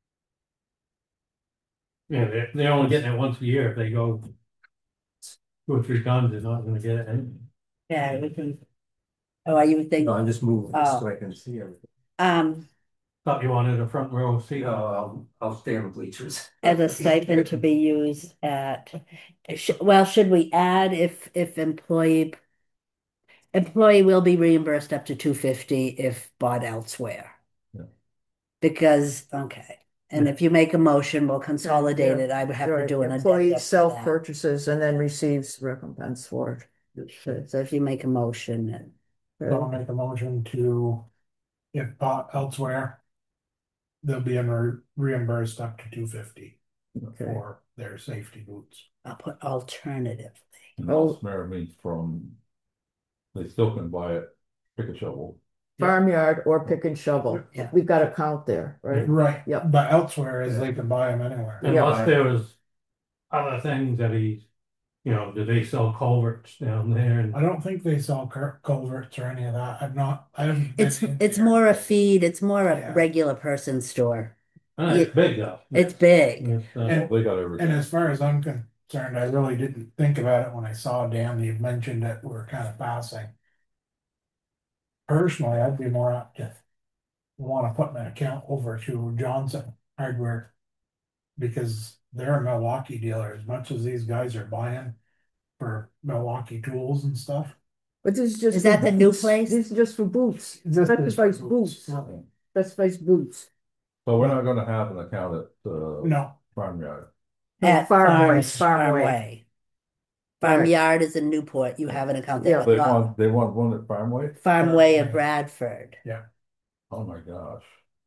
Yeah, they're only getting it once a year. If they go 2 or 3 times, they're not gonna get it. Yeah, we can. Oh, you would think, No, I'm just moving this Oh. so I can see everything. Thought you wanted a front row seat. No, I'll stay on the bleachers. as a stipend to be used at, well, should we add if employee will be reimbursed up to $250 if bought elsewhere? Yeah. Because, okay, and if you make a motion, we'll consolidate Yeah. it. I would have to right. do an Employee addendum to self-purchases and then receives recompense for that. So if you make a motion, and it. So I'll make a motion to, if bought elsewhere, they'll be reimbursed up to $250 Okay. for their safety boots. I'll put alternatively. And Oh. elsewhere means from, they still can buy it, pick a shovel. Farmyard or Pick and Shovel. Yeah. We've got a count there, right? Right, Yep. but elsewhere is they can buy them anywhere. Unless there was other things that he's, do they sell culverts down there? And I don't think they sell culverts or any of that. I haven't. been in It's there. more a feed, it's more a Yeah. regular person store. it's big though. It's big. It's, And- They got everything. And as far as I'm concerned, I really didn't think about it when I saw Dan, you mentioned that we're kind of passing. Personally, I'd be more apt to want to put my account over to Johnson Hardware. Because they're a Milwaukee dealer, as much as these guys are buying for Milwaukee tools and stuff. But this is just. Is for that the new boots. place? This is just for boots. This is Specifies for boots. Specifies boots. So we're not gonna have an account at, No, Farmyard. At Farmway, Farmway. Farmyard is in Newport. You have an account there. Yeah. They want one at Farmway? Farmway of Bradford. Oh my gosh.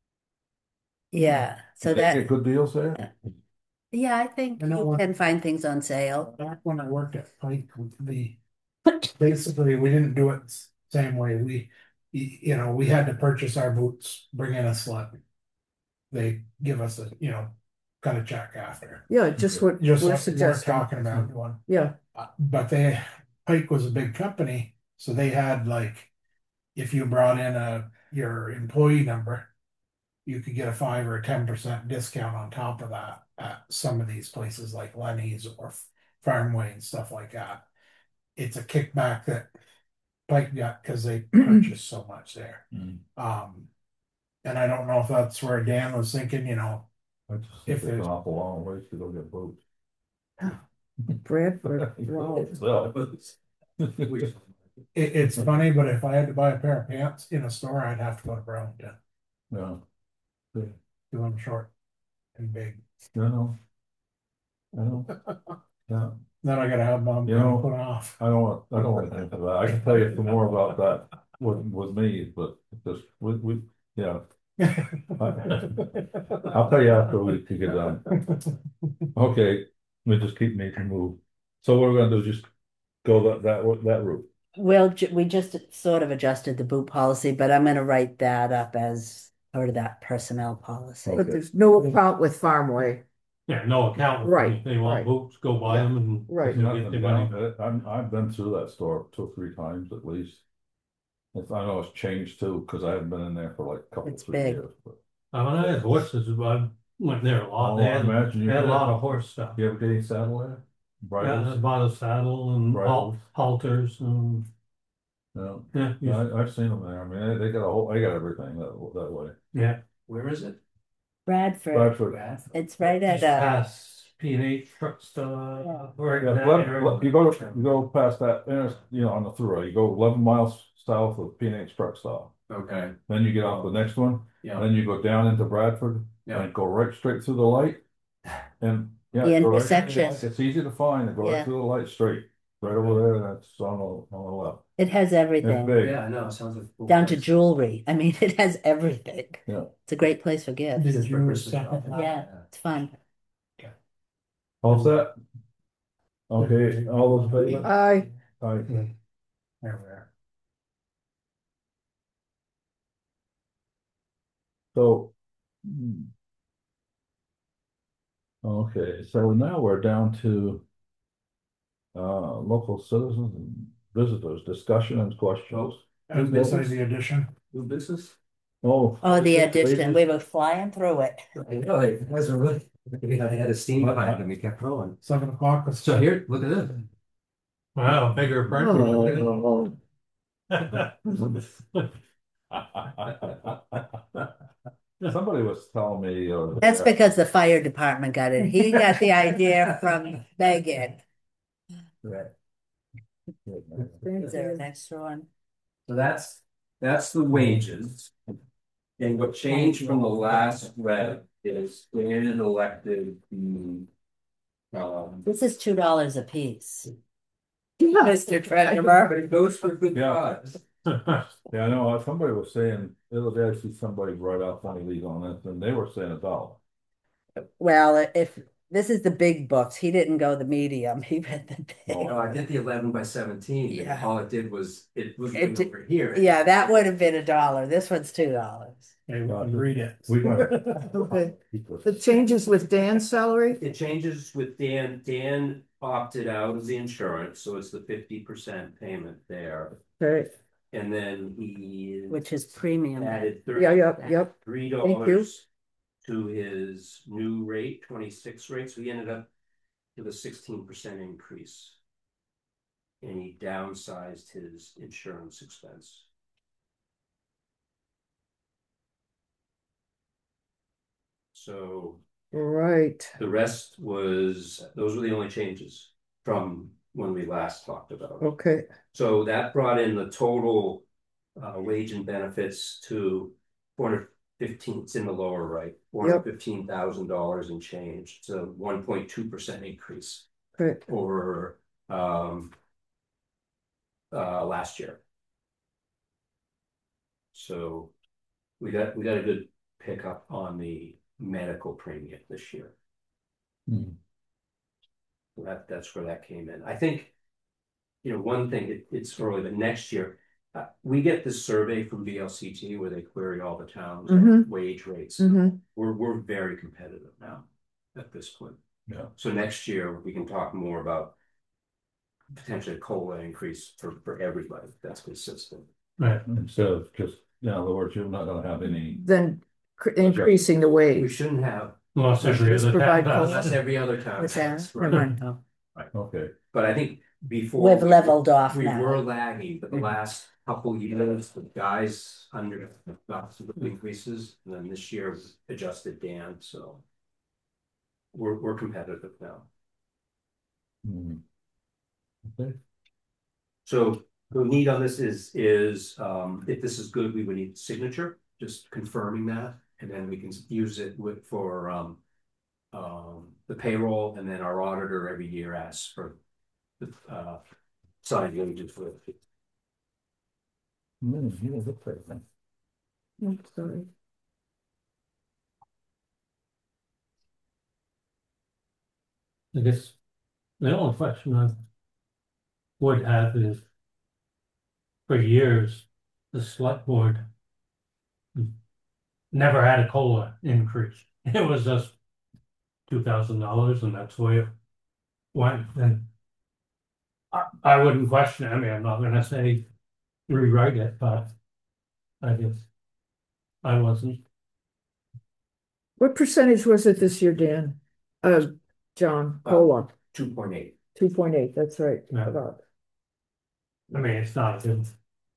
Yeah. So They that, get good deals there? yeah, I think You know you what? can find things on sale. back when I worked at Pike, basically, we didn't do it same way. We had to purchase our boots, bring in a slip. They give us a, cut a check after. Yeah, just what Just we're like we're suggesting. talking about one. Yeah, But Pike was a big company, so they had like, if you brought in your employee number, you could get a 5 or 10% discount on top of that at some of these places like Lenny's or Farmway and stuff like that. It's a kickback that Pike got because they purchased so much there. Mm. And I don't know if that's where Dan was thinking, I just think If it's an there's- awful long ways to go get boots. Bradford. Wow. So, it's funny, but if I had to buy a pair of pants in a store, I'd have to go to Burlington. yeah. Do them short and big. No. I know. Yeah, Then I gotta have them You know- put off. I don't want to think of that. I can tell you some more about that with me, but just, yeah. I'll tell you after we get done. Okay, we just keep making move. So what we're gonna do is just go that route. We just sort of adjusted the boot policy, but I'm gonna write that up as part of that personnel policy. But there's no account with Farmway. Yeah, no account. Right, If they want right. boots, go buy them and. Right. they'll get Nothing their money. about it. I've been through that store 2 or 3 times at least. I know it's changed too, because I haven't been in there for like a couple, It's 3 big. years. But When I had horses, I went there a lot. Oh, They I had, imagine you they had a did. lot of horse stuff. You ever get any saddle there? Yeah, I Bridles? bought a saddle and Bridles. halters and No, Yeah, yeah, I've seen them there. I mean, they got a whole, they got everything that way. yeah. Where is it? Bradford, Bradford. it's right at, Just past P&H truck stop, right in Yeah, that area. you go past that, on the thruway, you go 11 miles south of P&H truck stop. Okay, Then you get off the next one, yeah, then you go down into Bradford yeah. and go right straight through the light. And yeah, The go right through the intersection. light. It's easy to find, and go right Yeah. through the light straight, right over there, that's on the left. It has It's everything, big. Yeah, I know, it sounds like. a cool down to place. jewelry. I mean, it has everything. Yeah. It's a great place for Did gifts. you second that? Yeah, it's fun. All set? Okay, all those in favor? Aye. Aye. There we are. So. Okay, so now we're down to local citizens and visitors, discussion and questions. And this is the addition. New business? Oh. Oh, the yeah, addition, wages. we were flying through it. I know, you guys are really, I had a steam behind them, we kept rolling. 7 o'clock. So here, look at this. Wow, bigger print. Oh, Somebody was telling me. That's because the fire department got it. He got the idea from Megan. Right. Is there an extra one? So that's the wages. And what changed from the last rev is Dan elected the. This is $2 a piece. yeah. Mr. Treasurer. But it goes for good Yeah. cause. Yeah, I know, somebody was saying, the other day I see somebody write out one of these on this, and they were saying $1. Well, if this is the big books, he didn't go the medium, he read the big. No, I did the 11 by 17. Yeah. And all it did was it was It did- over here. Yeah, that would have been $1. This one's $2. Okay, we can read it. We got. Okay. The changes with Dan's salary? It changes with Dan. Dan opted out of the insurance, so it's the 50% payment there. Okay, And then he Which is premium. added yeah, yep. $3 to his new rate, 26 rate. So he ended up with a 16% increase. And he downsized his insurance expense. So Right. the rest was, those were the only changes from when we last talked about it. Okay, So that brought in the total wage and benefits to 415, it's in the lower right, $415,000 and change. It's a 1.2% increase great. over last year. So we got a good pickup on the medical premium this year. Hmm. So that's where that came in. I think, one thing, it's early, but next year, we get this survey from VLCT where they query all the towns wage rates. We're very competitive now at this point. Yeah. So next year we can talk more about potentially a COLA increase for everybody that's consistent. Right. Instead of just, in other words, you're not gonna have any. Then increasing the We wage. shouldn't have, Unless every Just other provide town does. unless every other town What's that? has, Never right? mind. Oh. Okay. But I think before We've leveled off we now. were lagging, but the last couple years, the guys under got some increases, and then this year adjusted Dan, so we're competitive now. Hmm. Okay. So the need on this is if this is good, we would need signature, just confirming that, and then we can use it for the payroll, and then our auditor every year asks for the signed wages for it. That's right. I'm sorry. I guess the only question I would have is, for years, the select board never had a COLA increase. It was just $2,000, and that's the way it went. And I wouldn't question it. I mean, I'm not gonna say rewrite it, but I guess I wasn't. What percentage was it this year, Dan? John, COLA, 2.8. 2.8, that's right. Yeah. Forgot. I mean, it's not a good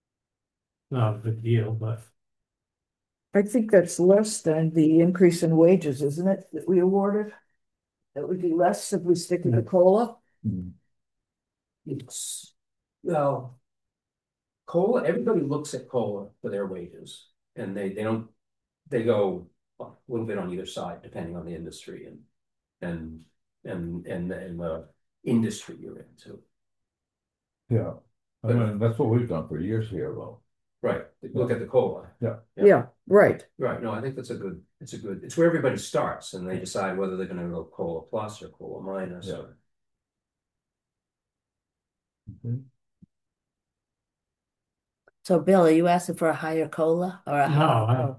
not a big deal, but I think that's less than the increase in wages, isn't it, that we awarded? That would be less if we stick with the COLA? Hmm. It's, well, COLA, everybody looks at COLA for their wages and they don't, they go a little bit on either side, depending on the industry and, and the industry you're into. Yeah, I mean, that's what we've done for years here, though. Right, look at the COLA. Yeah. Yeah, right. Right, no, I think that's a good, it's where everybody starts and they decide whether they're gonna go COLA plus or COLA minus. Yeah. Or. Mhm. So Bill, are you asking for a higher COLA or a no, higher?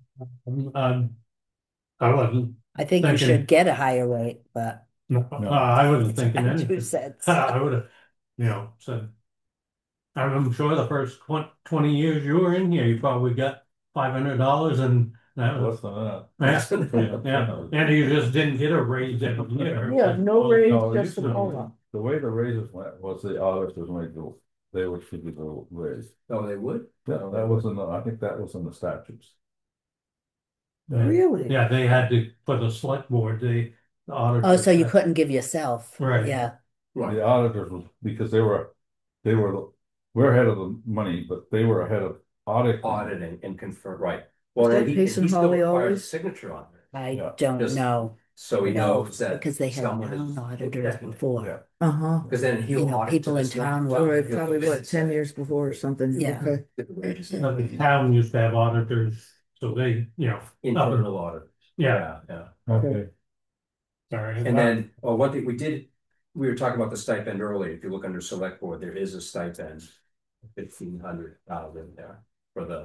I wasn't I think you thinking, should get a higher rate, but no, I wasn't thinking anything. 2 cents. I would have, said, I'm sure the first 20 years you were in here, you probably got $500 and that was, Less than that. yeah, and you just didn't get a raise every year. Yeah, no raise, No, it just the used to- COLA. The way the raises went was the auditors made the, they would give you the raise. Oh, they would? Yeah, that was in the, I think that was in the statutes. Really? Yeah, they had to, for the select board, the auditor. Oh, so you couldn't give yourself. Right. Yeah. Right, The auditors was, because we're ahead of the money, but they were ahead of auditing and confirm, right. Well, Is that and he Pace and still Holly requires a always? signature on it, I Yeah. don't Just- know. so he No, knows that. because they had someone town is auditors looking at it. before. Yeah. Uh-huh. Because then he'll You know, audit people to in this level. town All right, He'll probably do what, this. 10 years before or something? Yeah. Okay. The town used to have auditors, so they, Internal audit. yeah, Yeah. Okay. sorry. And then, one thing we were talking about the stipend earlier. If you look under select board, there is a stipend, 1,500 out in there for the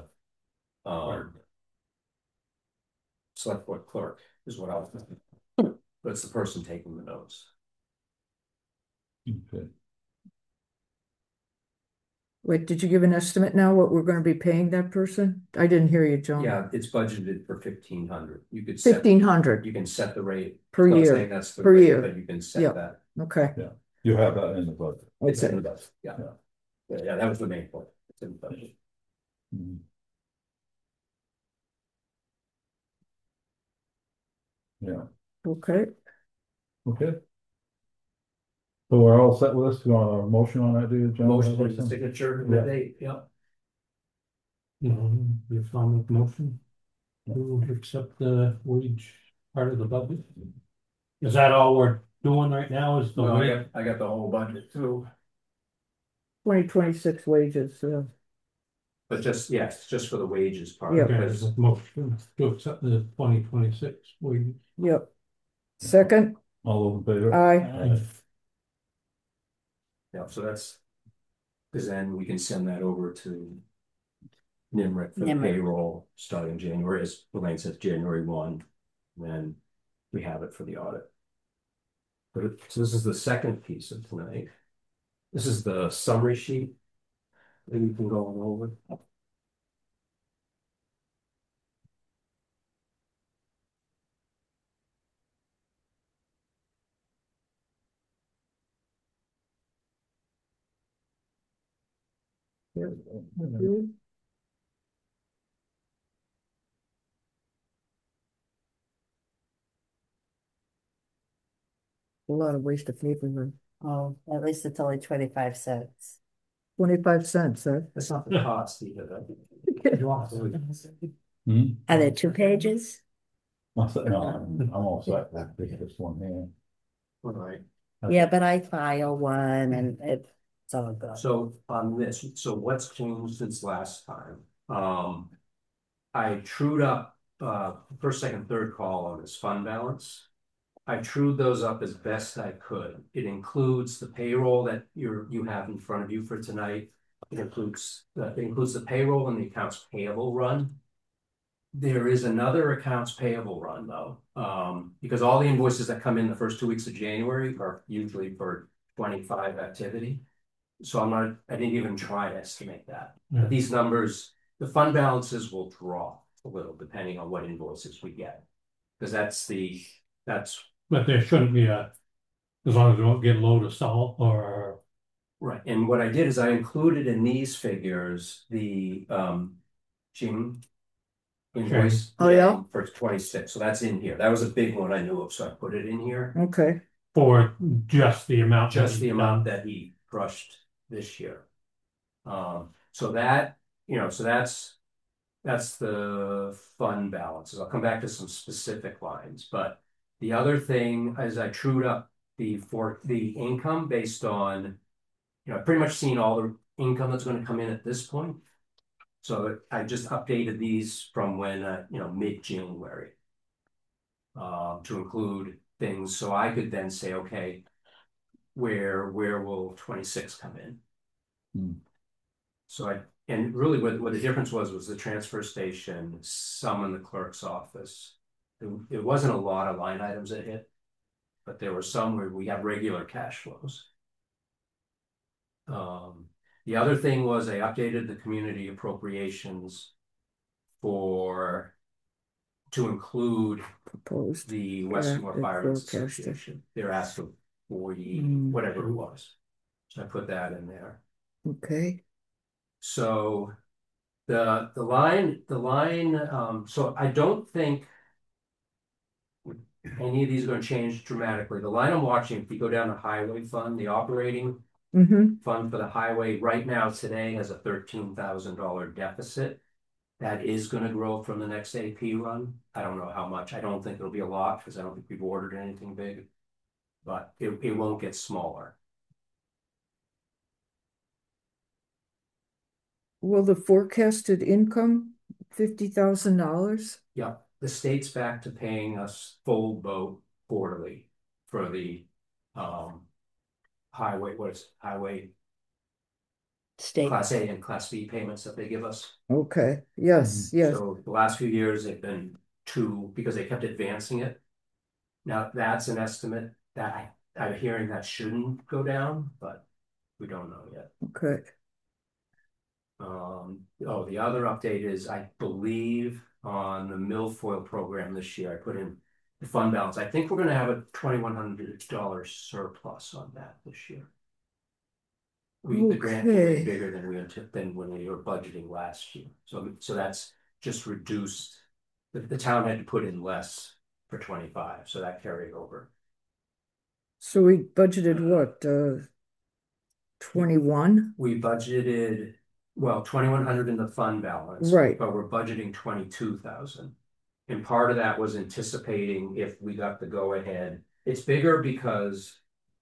select board clerk is what I was thinking. But it's the person taking the notes. Okay. Wait, did you give an estimate now what we're gonna be paying that person? I didn't hear you, John. Yeah, it's budgeted for 1,500. You could set, 1,500 you can set the rate. per It's not year. saying that's the Per rate, year. but you can set Yeah. that. Okay. You have that in the budget. It's in Okay. the budget, yeah. Yeah. Yeah, that was the main point. It's in the budget. Mhm. Yeah, Okay. okay. So we're all set with this, you want a motion on that, do you, John? Motion with the signature and the Yeah. date, yeah. You found the motion to accept the wage part of the budget? Is that all we're doing right now is the No, wage? I got the whole budget too. 2026 wages, But just, yes, just for the wages part. Yeah. Okay, Because there's a motion to accept the 2026 wage. yep. Second, All those in favor? aye. yeah, so that's, because then we can send that over to NIMRIC for the NIMRIC. payroll starting January, as Elaine says, January 1. And then we have it for the audit. So this is the second piece of tonight. This is the summary sheet that we can go on over. A lot of waste of paper, man. Oh, at least it's only 25 cents. 25 cents, huh? That's not the cost either. You want to- Hmm? Are there 2 pages? No, I'm all set, that big, this one here. All right. Yeah, but I file one and it's all good. So on this, so what's changed since last time? I trued up first, second, third call on this fund balance. I trued those up as best I could. It includes the payroll that you have in front of you for tonight. It includes the payroll and the accounts payable run. There is another accounts payable run though, because all the invoices that come in the first 2 weeks of January are usually for 25 activity. So I didn't even try to estimate that. Yeah. But these numbers, the fund balances will drop a little depending on what invoices we get. Because that's But there shouldn't be as long as we don't get a load of salt or Right, and what I did is I included in these figures the Jing invoice. Oh, yeah? For 26, so that's in here. That was a big one I knew of, so I put it in here. Okay, For just the amount. that Just the he's amount done. that he crushed this year. So that, so that's the fund balances. I'll come back to some specific lines, but the other thing is I trued up the income based on, I've pretty much seen all the income that's going to come in at this point. So I just updated these from when, mid-January. To include things, so I could then say, okay, where will 26 come in? Hmm. So and really what the difference was the transfer station, some in the clerk's office. It wasn't a lot of line items that hit, but there were some where we have regular cash flows. The other thing was I updated the community appropriations to include proposed. the Westmore Drafted Firemen's forecast. Association. They're asking 40, Mm. whatever it was. So I put that in there. Okay, So the line, so I don't think any of these are going to change dramatically. The line I'm watching, if you go down the highway fund, the operating fund for the highway right now today has a $13,000 deficit. That is going to grow from the next AP run. I don't know how much. I don't think it'll be a lot because I don't think we've ordered anything big, but it won't get smaller. well, the forecasted income, $50,000? Yeah, the state's back to paying us full boat quarterly for the highway State. Class A and Class B payments that they give us. Okay, yes, yes, So the last few years they've been two because they kept advancing it. Now that's an estimate that I'm hearing that shouldn't go down, but we don't know yet. okay. The other update is I believe on the milfoil program this year, I put in the fund balance. I think we're going to have a $2,100 surplus on that this year. The grant came in bigger than when we were budgeting last year. So that's just reduced. The town had to put in less for 25, so that carried over. So we budgeted what, 21? We budgeted, 2,100 in the fund balance. Right. But we're budgeting 22,000. And part of that was anticipating if we got the go ahead. It's bigger because,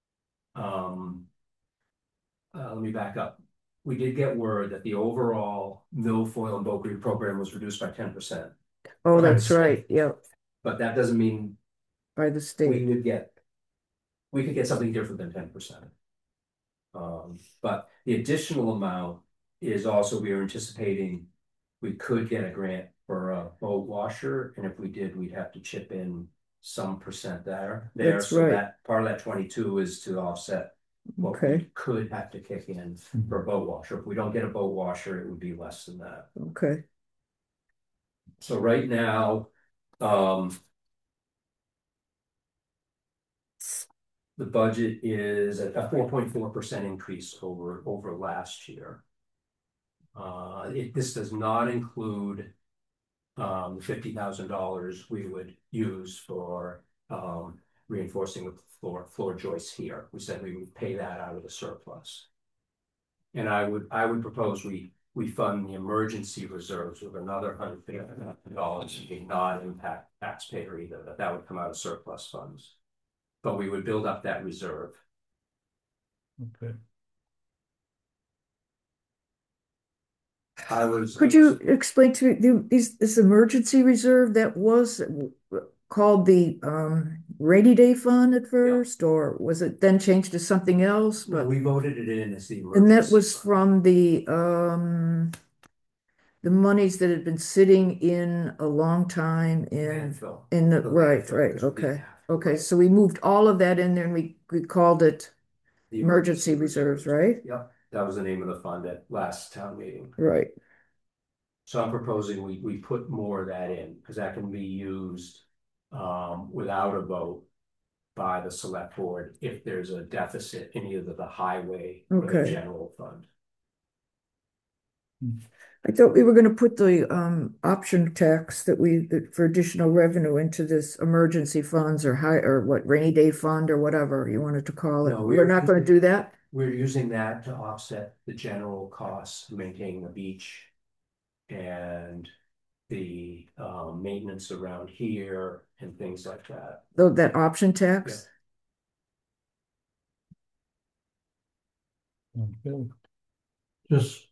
let me back up. We did get word that the overall milfoil and boat program was reduced by 10%. Oh, By the that's right, state. yeah, But that doesn't mean by the we state. could get something different than 10%. But the additional amount is also, we are anticipating we could get a grant for a boat washer, and if we did, we'd have to chip in some percent there. That's So right. that part of that 22 is to offset what we Okay, could have to kick in for a boat washer. If we don't get a boat washer, it would be less than that. okay, So right now, the budget is a 4.4% increase over last year. This does not include the $50,000 we would use for reinforcing the floor joists here. We said we would pay that out of the surplus. And I would propose we fund the emergency reserves with another $150,000 to be non-impact taxpayer either, that would come out of surplus funds. But we would build up that reserve. Okay. could you explain to me, this emergency reserve that was called the rainy day fund at first, or was it then changed to something else? But But we voted it in as the emergency. and that was from the monies that had been sitting in a long time landfill. in the The right, landfill, right, which would be okay. half. Okay, so we moved all of that in there and we called it The emergency reserves, right? Yep, that was the name of the fund at last town meeting. Right. So I'm proposing we put more of that in, because that can be used without a vote. by the select board if there's a deficit in either the highway or the Okay. general fund. I thought we were gonna put the option tax that for additional revenue into this emergency funds or what rainy day fund or whatever you wanted to call it. No, We're not gonna do that? We're using that to offset the general costs of maintaining the beach and the maintenance around here and things like that. Though that option tax? Okay. Just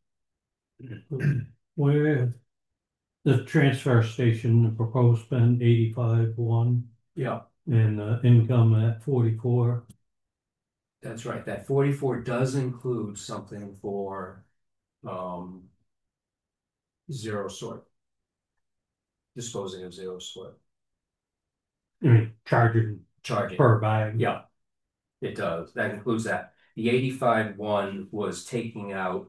where the transfer station, the proposed spend 85.1 Yeah, and income at 44. that's right. That 44 does include something for zero sort. Disposing of zero sort. I mean, charging Charging. per bag. Yeah, it does. That includes that. The 85.1 was taking out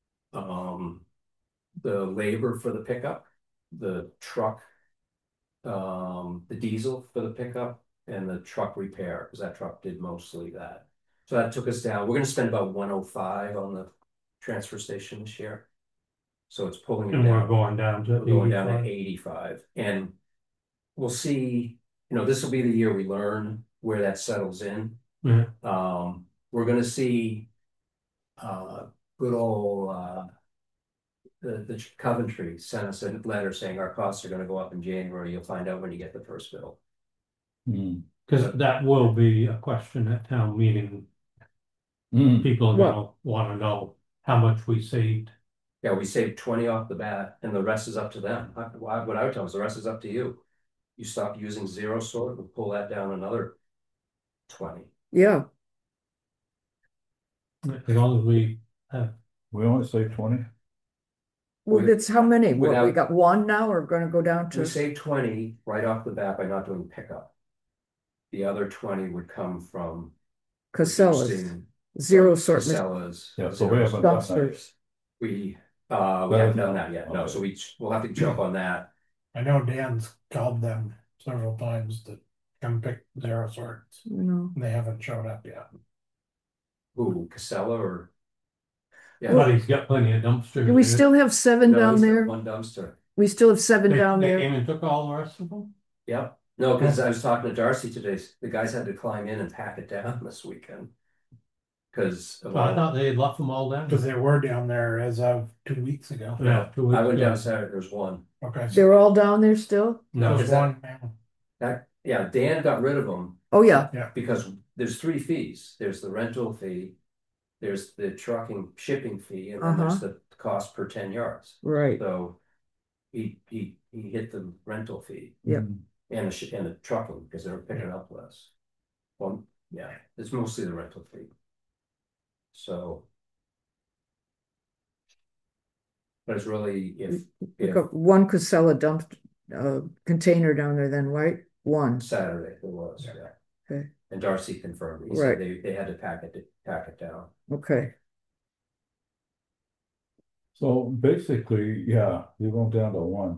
the labor for the pickup, the truck, the diesel for the pickup, and the truck repair, because that truck did mostly that. So that took us down. We're gonna spend about 105 on the transfer station this year. So it's pulling it And we're down. going down to We're going down to 85. 85. And we'll see, this will be the year we learn where that settles in. Yeah. We're gonna see good old the Coventry sent us a letter saying our costs are gonna go up in January. You'll find out when you get the first bill. Because that will be a question at town meeting. People are gonna wanna know how much we saved. Yeah, we saved 20 off the bat, and the rest is up to them. What I would tell them is the rest is up to you. You stop using zero sort, we'll pull that down another 20. Yeah, As long as we have, We only say 20. well, that's how many? What, we without- got one now, or gonna go down We to, saved 20 right off the bat by not doing pickup. The other 20 would come from Casellas, reducing zero sort Casellas. Yeah, so we zero haven't done that. dumpsters? We haven't done that yet. No, so we'll have to jump on that. I know Dan's called them several times to come pick zero sorts. You They haven't showed up yet. Who, Casella or? Yeah. but he's got plenty of dumpsters. do we there. still have seven No, down he's got there? one dumpster. We still have seven They down there? came and took all the rest of them? Yeah, no, because I was talking to Darcy today. The guys had to climb in and pack it down this weekend. Because So I thought they had left them all down. Because they were down there as of 2 weeks ago. Yeah, 2 weeks I went ago. down Saturday, there's one. Okay. They're all down there still? No, There's one now. Yeah, Dan got rid of them Oh, yeah, because there's 3 fees. There's the rental fee, there's the trucking shipping fee, and then there's the cost per 10 yards. right. So he hit the rental fee. Yeah. And the trucking because they're picking up less. Well, yeah, it's mostly the rental fee. So. But it's really We got one Casella dumped container down there then, right? One. Saturday there was, yeah. Okay. And Darcy confirmed, he Right. said they had to pack it down. Okay. So basically, yeah, you're going down to one.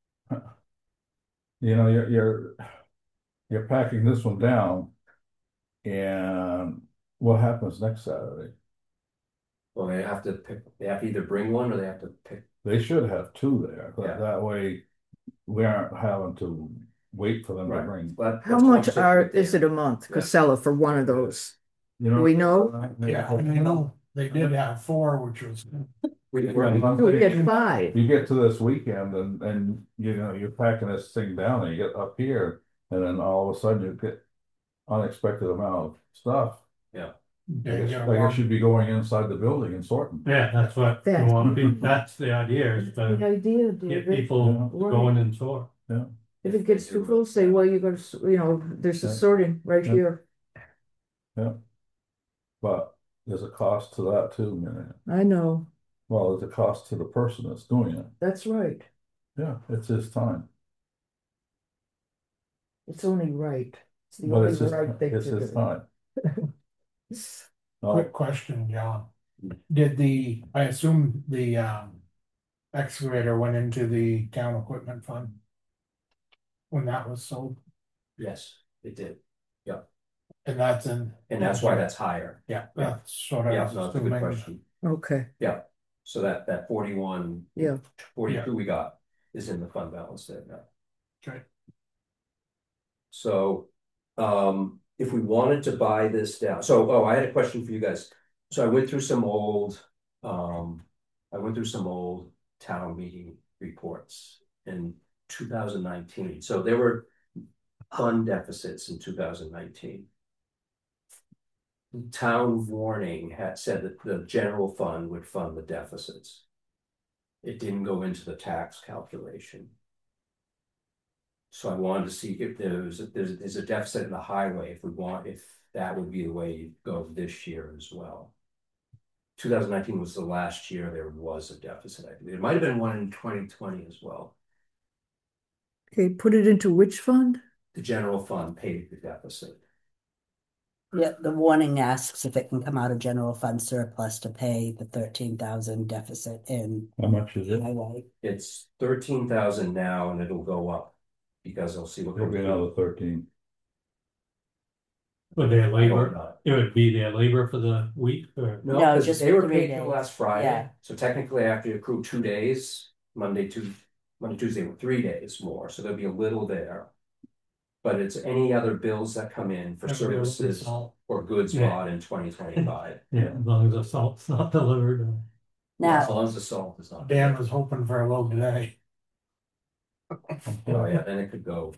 You're packing this one down. And what happens next Saturday? Well, they have to either bring one or they have to pick. They should have 2 there, but Yeah. that way we aren't having to wait for them to Right. bring. But How much is it a month, Casella, for one of those? You Do we know? Yeah, I know they did have 4, which was We Oh, we had 5. You get to this weekend and you're packing this thing down and you get up here and then all of a sudden you get unexpected amount of stuff. I guess you'd be going inside the building and sorting. Yeah, that's what you That- want to be, that's the idea, is Good to idea, get David. people Right. going and sort. If it gets too full, say, well, you gotta, there's a Yeah. sorting right Yeah. here. But there's a cost to that too, man. I know, Well, there's a cost to the person that's doing it. that's right. Yeah, it's his time. It's only right. It's the But only it's his, right thing it's to his do. time. Oh, quick question, John. I assume the excavator went into the town equipment fund when that was sold? Yes, it did. Yeah. And that's in. and that's why that's higher. Yeah, that's what I Yeah, was no, it's a good assuming. question. Okay, Yeah, so that 41, yeah. 42 we got is in the fund balance there now. Okay. So, if we wanted to buy this down, so, I had a question for you guys. So I went through some old, town meeting reports in 2019. So there were fund deficits in 2019. Town warning had said that the general fund would fund the deficits. It didn't go into the tax calculation. So I wanted to see if there's a deficit in the highway, if that would be the way you go this year as well. 2019 was the last year there was a deficit. I believe there might have been one in 2020 as well. Okay, put it into which fund? The general fund paid the deficit. Yeah, the warning asks if it can come out of general fund surplus to pay the 13,000 deficit in How much is it? highway. It's 13,000 now, and it'll go up because they'll see what It'll be comes another 13. Would their I hope labor, not. it would be their labor for the week or? No, No, because just they were 3 paid days. till last Friday. Yeah. So technically, after you accrue 2 days, Monday, Tuesday, were 3 days more. So there'll be a little there. But it's any other bills that come in for Every other services salt. or goods Yeah. bought in 2025. Yeah, as long as the salt's not delivered. As Now, long as the salt is not. Dan was hoping for a load today. Oh, yeah, then it could go.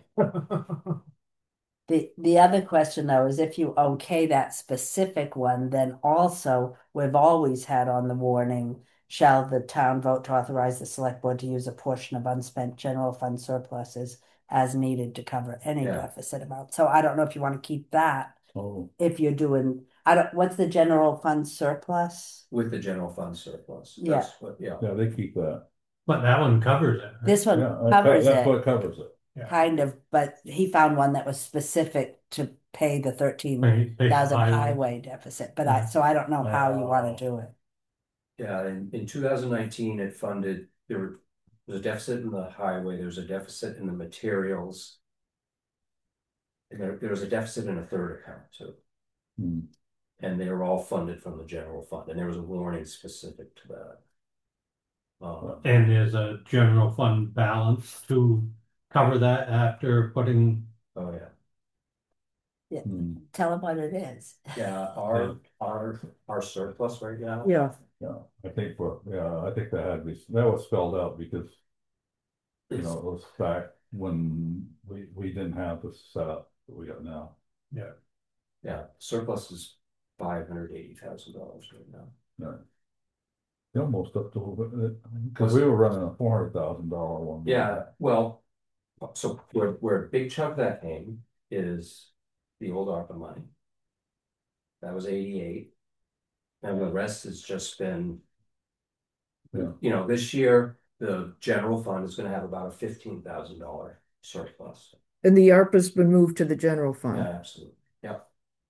the other question though is if you okay that specific one, then also we've always had on the warning, shall the town vote to authorize the select board to use a portion of unspent general fund surpluses as needed to cover any Yeah. deficit amount. So I don't know if you want to keep that Oh, if you're doing, what's the general fund surplus? With the general fund surplus. Yeah. That's what, yeah. yeah, they keep that. But that one covers it. right? This one Yeah, covers that's it, what covers it. kind of, but he found one that was specific to pay the Right, 13,000 highway. highway deficit, but Yeah. so I don't know how you want Oh. to do it. Yeah, in 2019, it funded, there was a deficit in the highway, there was a deficit in the materials. And there was a deficit in a third account too. Hmm. And they were all funded from the general fund, and there was a warning specific to that. And there's a general fund balance to cover that after putting, Oh, yeah. Hmm. Tell him what it is. Yeah, our surplus right now. Yeah, Yeah, I think that was spelled out because, you know, it was back when we didn't have the setup that we got now. Yeah, surplus is $580,000 right now. No. Almost up to, because we were running a $400,000 one. Yeah, well, so where a big chunk of that came is the old ARPA money. That was 88. And the rest has just been, Yeah. you know, this year, the general fund is gonna have about a $15,000 surplus. and the ARPA's been moved to the general Yeah, fund. absolutely, yeah.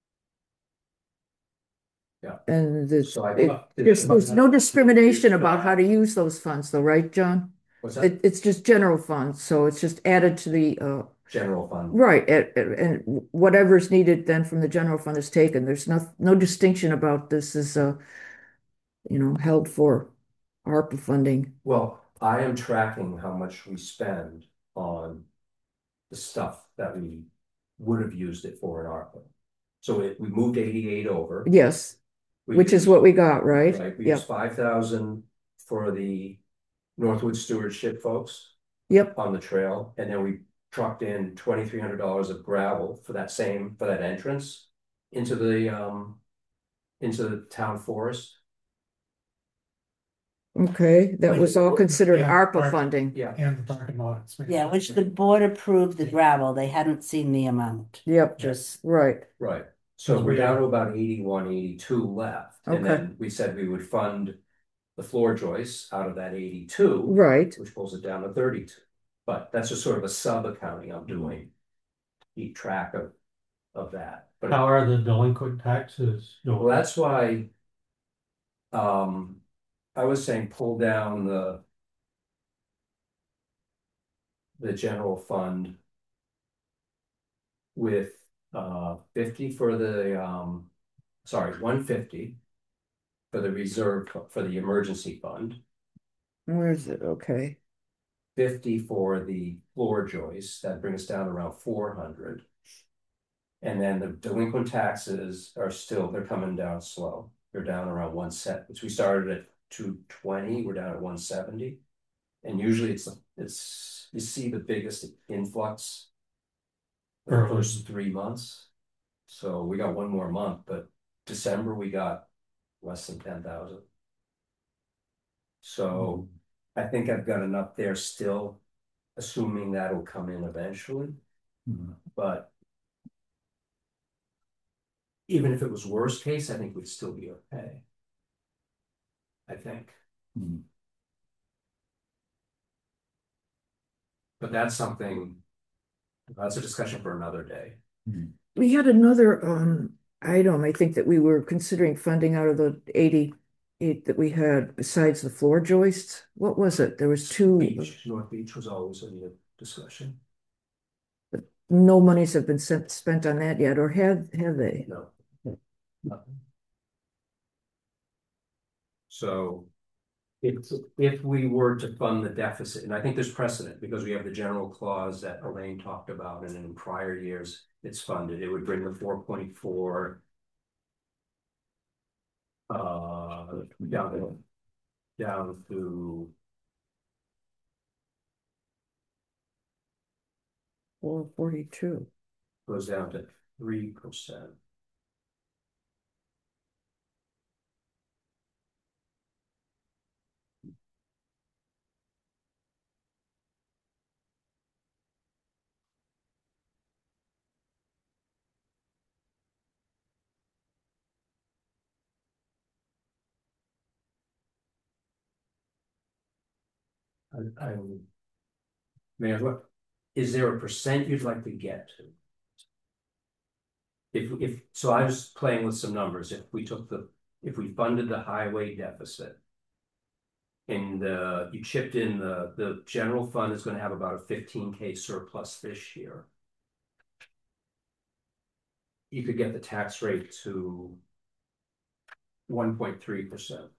And So I think. there's no discrimination about how to use those funds though, right, John? What's that? It's just general funds, so it's just added to the, General fund. right, and whatever's needed then from the general fund is taken. There's no distinction about this is, held for ARPA funding. Well, I am tracking how much we spend on the stuff that we would have used it for in ARPA. So we moved 88 over. Yes, We which is used- what we got, right? Right, we Yep, used 5,000 for the Northwood stewardship folks yep, on the trail, and then we trucked in $2,300 of gravel for that entrance into the town forest. okay, that was all considered Yeah, ARPA right. funding. Yeah, And the parking lots. Yeah, which the board approved the gravel. They hadn't seen the amount. Yep, Just, right, right. So we're down to about 81, 82 left. And Okay. then we said we would fund the floor joists out of that 82. right. Which pulls it down to 32. But that's just sort of a sub accounting I'm doing. Keep track of that. But how are the delinquent taxes well, doing? that's why I was saying pull down the general fund with 50 for the, sorry, 150 for the reserve, for the emergency fund, Where is it? Okay. 50 for the floor joists, that brings us down around 400. And then the delinquent taxes are still, they're coming down slow. They're down around 170, which we started at 220, we're down at 170. And usually it's you see the biggest influx in the first 3 months. So we got one more month, but December we got less than 10,000. So I think I've got enough there still, assuming that'll come in eventually. But even if it was worst case, I think we'd still be okay. I think. But that's something, that's a discussion for another day. We had another item, I think, that we were considering funding out of the 88 that we had besides the floor joists. What was it? There was two. North Beach was always in the discussion. But no monies have been spent on that yet, or have they? No. Nothing. So if we were to fund the deficit, and I think there's precedent because we have the general clause that Elaine talked about, and in prior years it's funded, it would bring the 4.4 down to 442. goes down to 3%. Mayor, what is there a percent you'd like to get to? If so, I was playing with some numbers. If we funded the highway deficit, and you chipped in the general fund is going to have about a 15K surplus this year. You could get the tax rate to 1.3%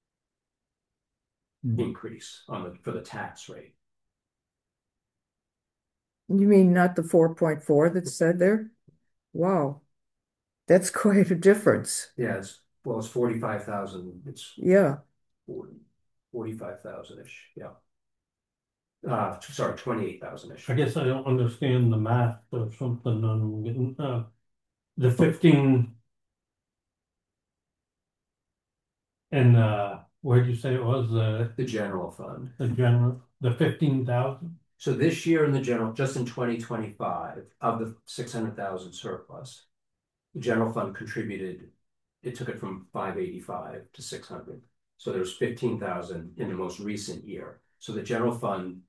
increase for the tax rate. You mean not the 4.4 that's said there? Wow. That's quite a difference. Yeah, it's 45,000. It's Yeah. 45,000-ish. Yeah. Sorry, 28,000-ish. I guess I don't understand the math or something I'm getting, the 15 and, where'd you say it was, The general fund. the 15,000? So this year in the general, just in 2025, of the 600,000 surplus, the general fund contributed, it took it from 585 to 600. So there's 15,000 in the most recent year. So the general fund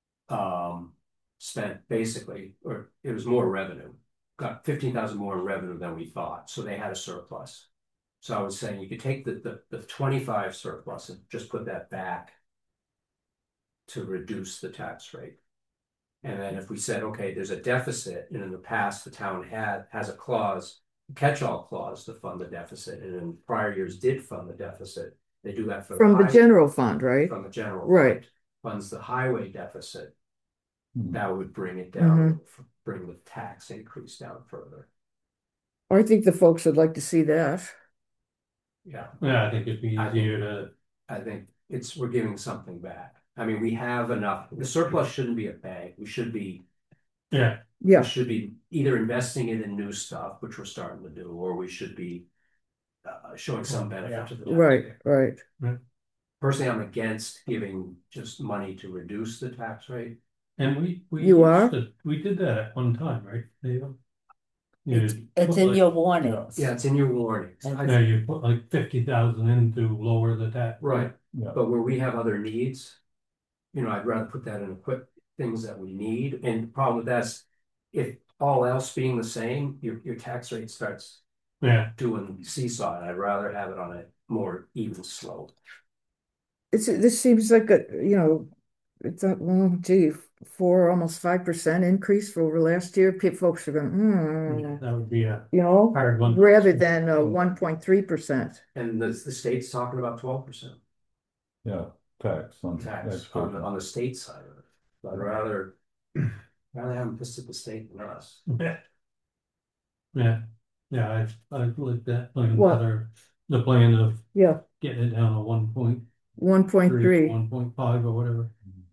spent basically, or it was more revenue, got 15,000 more in revenue than we thought. So they had a surplus. So I was saying you could take the 25 surplus and just put that back to reduce the tax rate. And then if we said, okay, there's a deficit, and in the past the town has a clause, catch-all clause to fund the deficit, and in prior years did fund the deficit. They do that from the general fund, right? From the general right. fund, funds the highway deficit. That would bring it down, bring the tax increase down further. I think the folks would like to see that. Yeah. Yeah, I think it'd be easier to. I think we're giving something back. I mean, we have enough. The surplus shouldn't be a bank. We should be. Yeah. Yeah. We should be either investing it in new stuff, which we're starting to do, or we should be showing some benefit to the taxpayer. Right. Personally, I'm against giving just money to reduce the tax rate. And we we did that at one time, right, David? It's in your warnings. Yeah, it's in your warnings. Yeah, you put like 50,000 in to lower the tax. Right. Yeah. But where we have other needs, I'd rather put that in equip things that we need. And the problem with that's if all else being the same, your tax rate starts doing seesaw. And I'd rather have it on a more even slope. This seems like it's a, well, gee, 4, almost 5% increase for over last year. Folks are going, That would be a you know, hard one. rather than 1.3%. And the state's talking about 12% Yeah, tax on. tax on the state side of it. So I'd rather have them pissed at the state than us. Yeah, yeah, I like that plan What? better, the plan of Yeah, getting it down to 1.3, 1.3. 1.5 or whatever.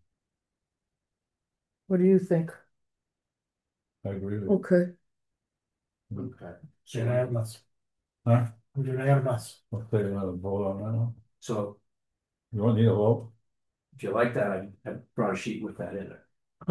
What do you think? I agree with Okay. Okay. Unanimous. Huh? Unanimous. you. Let's take another vote on that one. So You don't need a vote? if you like that, I brought a sheet with that in it.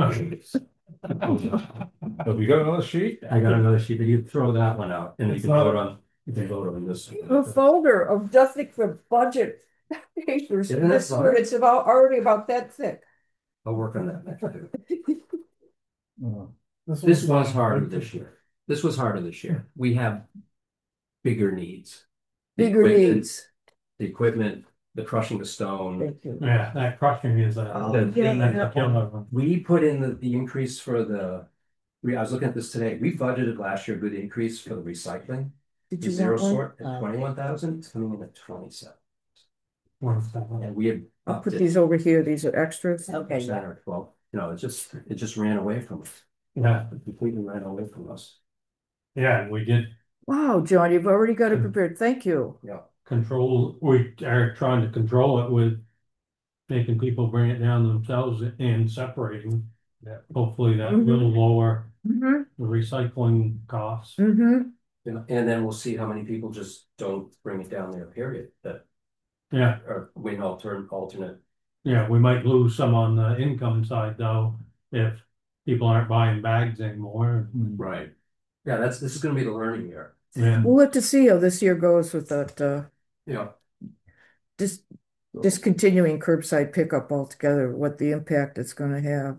Have you got another sheet? I got another sheet, but you throw that one out and you can vote on, this. A folder of nothing for budget papers. Isn't that fun? It's about already about that thick. I'll work on that next year. Uh, This was harder this year. This was harder this year. We have bigger needs. The Bigger equipment- needs. The equipment, the crushing the stone. Thank you. Yeah, that crushing is a Oh, The yeah, thing that's yeah. a killer. We put in the increase for I was looking at this today. We budgeted last year a good increase for the recycling. Did The you zero want one? sort at 21,000, it's coming in at 27. One second. And we had I'll upped put it these over here. These are extras. Okay, 10% or 12. It just ran away from us. Yeah, It completely ran away from us. yeah, and we did Wow, John, you've already got it prepared. Thank you. Yeah. we are trying to control it with making people bring it down themselves and separating. Yeah. Hopefully that Mhm. will lower Mm-hmm. the recycling costs. Mm-hmm. And then we'll see how many people just don't bring it down there, period, that Yeah, are win alternate. yeah, we might lose some on the income side though, if people aren't buying bags anymore. Right. Yeah, this is gonna be the learning year. Yeah, We'll have to see how this year goes with that, Yeah. dis discontinuing curbside pickup altogether, what the impact it's gonna have.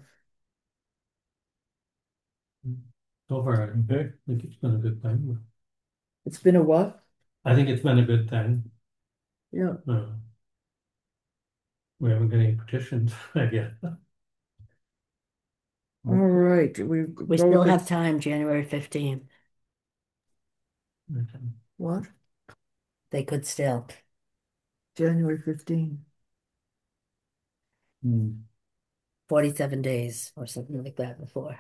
so far, I Okay, think it's been a good thing. It's been a what? I think it's been a good thing. Yeah. We haven't got any petitions, I guess. All right. We still have time, January 15th. What? They could still. January 15. 47 days or something like that before.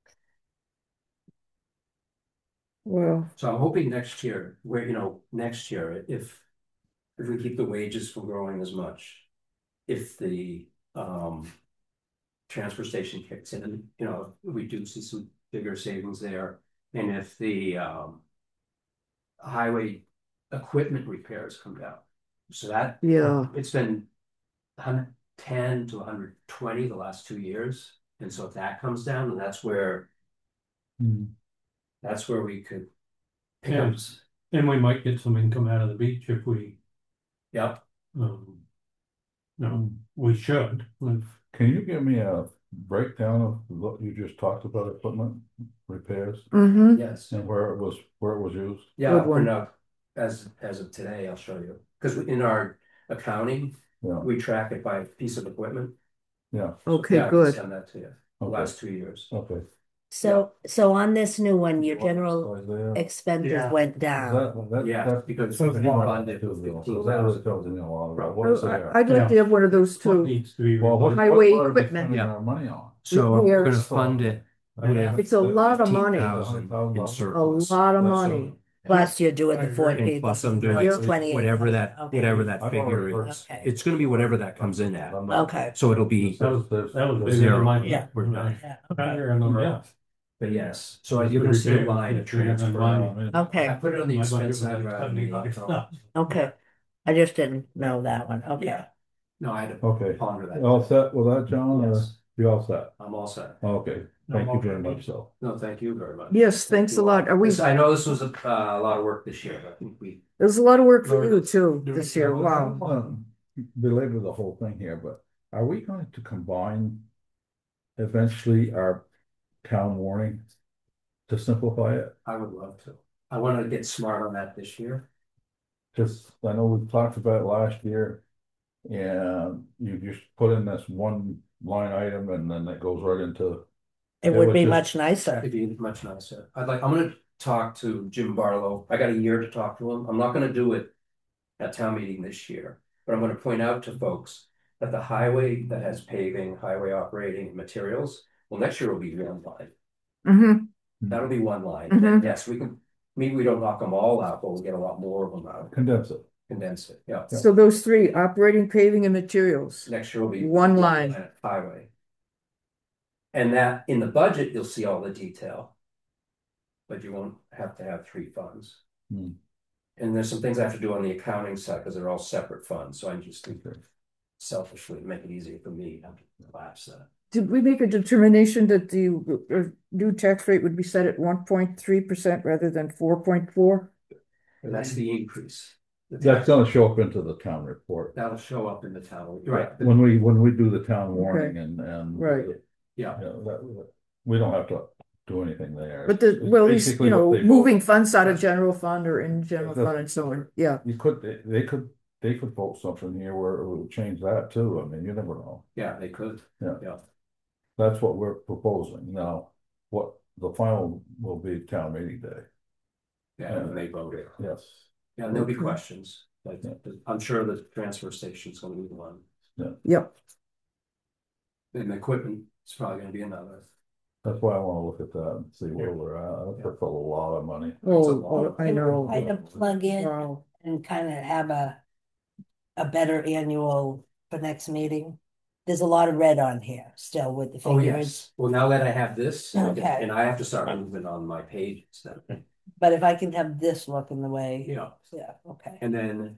Well, So I'm hoping next year, next year, if we keep the wages from growing as much, if the transfer station kicks in, we do see some bigger savings there. And if the highway equipment repairs come down. So that yeah. it's been 110 to 120 the last 2 years. And so if that comes down, then that's where we could pick up. And we might get some income out of the beach if we, Yep. no, we should. can you give me a breakdown of what you just talked about, equipment repairs Mm-hmm. Yes. and where it was used? Yeah, Good I'll one. print out as of today, I'll show you. Because in our accounting, Yeah, we track it by piece of equipment. yeah, Okay, Yeah, I can good. send that to you, the Okay. last 2 years. okay. So on this new one, your general Isaiah? expenses Yeah. went down. Yeah, because So we it's one funded So that really 15,000. tells me a lot about what's there. I'd like to have one of those What too. needs to be. Well, what Highway are we equipment. spending Yeah. our money on? So we're gonna Repairs. fund it. Yeah. It's a lot of money. 15,000 in A surplus. lot of money. Plus you're doing the I 40. And plus I'm doing Yeah. 28. whatever that Okay. figure is. Okay. It's gonna be whatever that comes in at. Okay. So it'll be, That was bigger Zero. than my. Yeah. We're done. Yeah. but yes, so you're gonna see a line of transfer. I Okay, put it on the My expense budget side was rather than the $70. income. okay. I just didn't know that one. Okay. Yeah. No, I had to Okay, ponder that. all set with that, John, or Yes. you all set? I'm all set. Okay, thank you very much, so. No, thank you very much. Yes, thanks a lot. Are we, I know this was a lot of work this year, but I think we, there's a lot of work for you too this year. I Wow. don't wanna belabor the whole thing here, but are we going to combine eventually our town warning to simplify it? I would love to. I want to get smart on that this year. Just, I know we've talked about it last year. And you just put in this one line item and then it goes right into. It It would was be just- much nicer. It'd be much nicer. I'm gonna talk to Jim Barlow. I got a year to talk to him. I'm not gonna do it at town meeting this year, but I'm gonna point out to folks that the highway that has paving, highway operating and materials, well, next year will be one line. Mm-hmm. That'll be one line. Mhm. Yes, we can, maybe we don't knock them all out, but we'll get a lot more of them out, Condense it. condense it, yeah. So those three, operating, paving, and materials. Next year will be. One line. Highway. And that, in the budget, you'll see all the detail. But you won't have to have three funds. Hmm. And there's some things I have to do on the accounting side, because they're all separate funds, so I just Okay. selfishly make it easier for me to collapse that. Did we make a determination that the new tax rate would be set at 1.3% rather than 4.4? And that's the increase. That's gonna show up into the town report. That'll show up in the town, right? When we do the town warning and. Right. Yeah. We don't have to do anything there. But the, It's well, at least, basically what they moving vote. funds out of general fund or in general That's- fund and so on, yeah. You could, they could vote something here where it would change that too. I mean, you never know. Yeah, they could. Yeah. That's what we're proposing. Now, what the final will be town meeting day. Yeah, and they voted. Yes. Yeah, and there'll be questions, like, Yeah. I'm sure the transfer station's gonna be the one. Yep. And the equipment is probably gonna be another. That's why I wanna look at that and see where we're at. That's a lot of money. Oh, I know. Kind of plug in Wow. and kind of have a better annual for next meeting. There's a lot of red on here still with the Oh, figures. yes. Well, now that I have this, Okay. and I have to start moving on my pages then. But if I can have this look in the way, Yeah, yeah, okay. and then,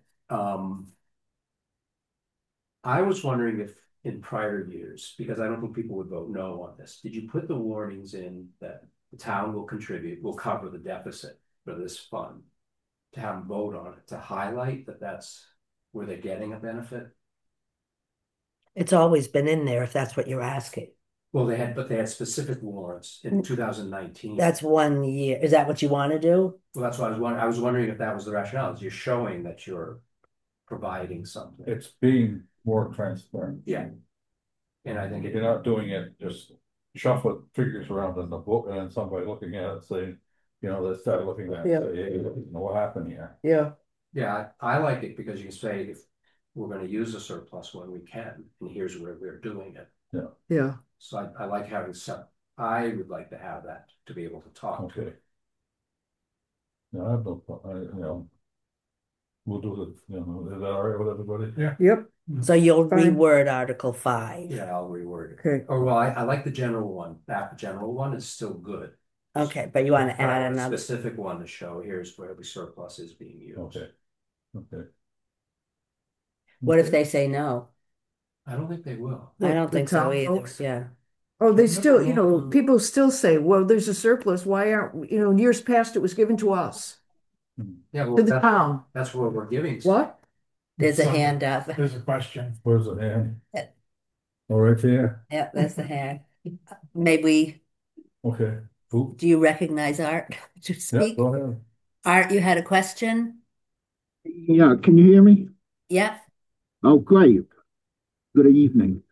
I was wondering if in prior years, because I don't think people would vote no on this, did you put the warnings in that the town will contribute, will cover the deficit for this fund? To have them vote on it, to highlight that that's where they're getting a benefit? It's always been in there if that's what you're asking. Well, but they had specific warrants in 2019. That's 1 year. Is that what you want to do? Well, that's what I was wondering if that was the rationale, is you're showing that you're providing something. It's being more transparent. Yeah. And I think You're not doing it just shuffling figures around in the book and then somebody looking at it saying, they start looking at it, Yeah. say, hey, what happened here? Yeah, Yeah, I like it because you can say if we're gonna use a surplus when we can, and here's where we're doing it. yeah. So I like having some, I would like to have that to be able to talk to Okay. it. No, I have no, we'll do the, is that all right with everybody? Yeah. Yep, So you'll Fine. reword Article 5. Yeah, I'll reword it. okay. Or well, I like the general one. That general one is still good. Okay, but you want to But I add want a another. specific one to show here's where the surplus is being used. Okay. What if they say no? I don't think they will. I don't The think so town either. folks? Yeah. Oh, they still, Mhm. people still say, well, there's a surplus. Why aren't, in years past, it was given to us, Yeah, well, to the town. that's what we're giving. What? There's a So, hand up. There's a question. Where's the hand? Yeah. Oh, right there, Yeah, there's the hand. Maybe, okay. Oop. do you recognize Art to Yeah, speak? go ahead. Art, you had a question? Yeah, can you hear me? Yeah. Oh, great. Good evening.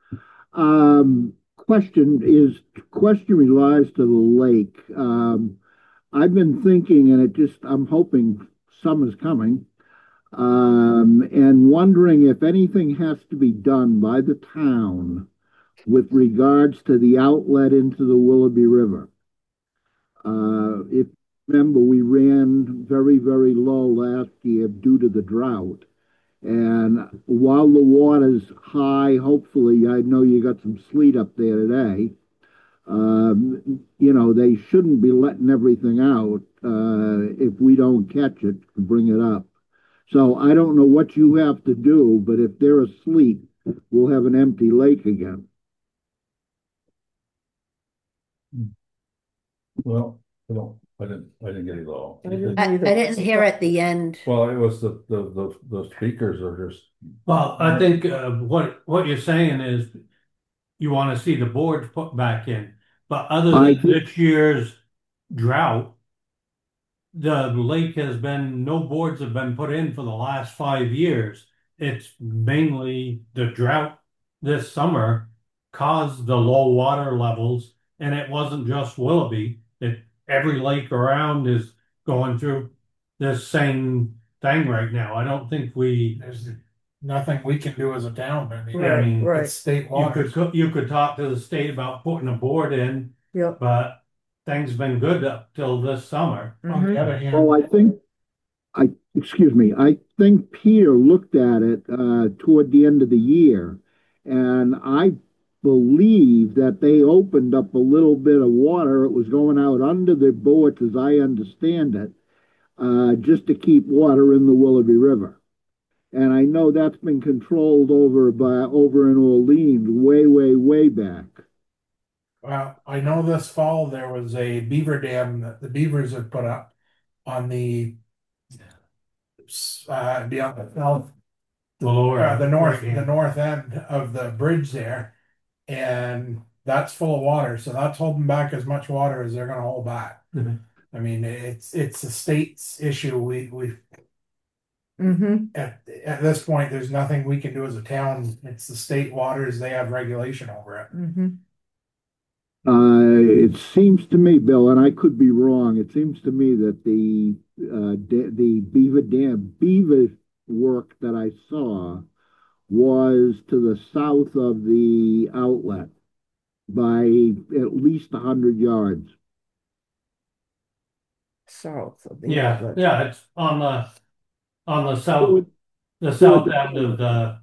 Question relies to the lake. I've been thinking, and I'm hoping summer's coming, and wondering if anything has to be done by the town with regards to the outlet into the Willoughby River. If you remember, we ran very, very low last year due to the drought. And while the water's high, hopefully, I know you got some sleet up there today. They shouldn't be letting everything out if we don't catch it to bring it up. So I don't know what you have to do, but if they're asleep, we'll have an empty lake again. Well, I didn't get it all. I didn't I didn't hear at the end. Well, it was the speakers are just, Well, I think what you're saying is you want to see the boards put back in, but other I than do. this year's drought, the lake has been, no boards have been put in for the last 5 years. It's mainly the drought this summer caused the low water levels, and it wasn't just Willoughby. Every lake around is going through this same thing right now. I don't think There's nothing we can do as a town. I mean, I mean, Right. it's state you water. you could talk to the state about putting a board in, Yep. but things been good up till this summer. On the other Oh, hand, excuse me, I think Peter looked at it toward the end of the year, and I believe that they opened up a little bit of water. It was going out under the boards, as I understand it, just to keep water in the Willoughby River. And I know that's been controlled over in Orleans way, way, way back. well, I know this fall there was a beaver dam that the beavers have put up on the beyond the south, The lower, the north, right the north end of the bridge there, and that's full of water. So that's holding back as much water as they're going to hold back. Mhm. I mean, it's a state's issue. We Mm-hmm. at this point, there's nothing we can do as a town. It's the state waters; they have regulation over it. Mm-hmm. It seems to me, Bill, and I could be wrong. It seems to me that the beaver work that I saw was to the south of the outlet by at least 100 yards. South of the Yeah, outlet. yeah, it's on the south, the Toward south the end of the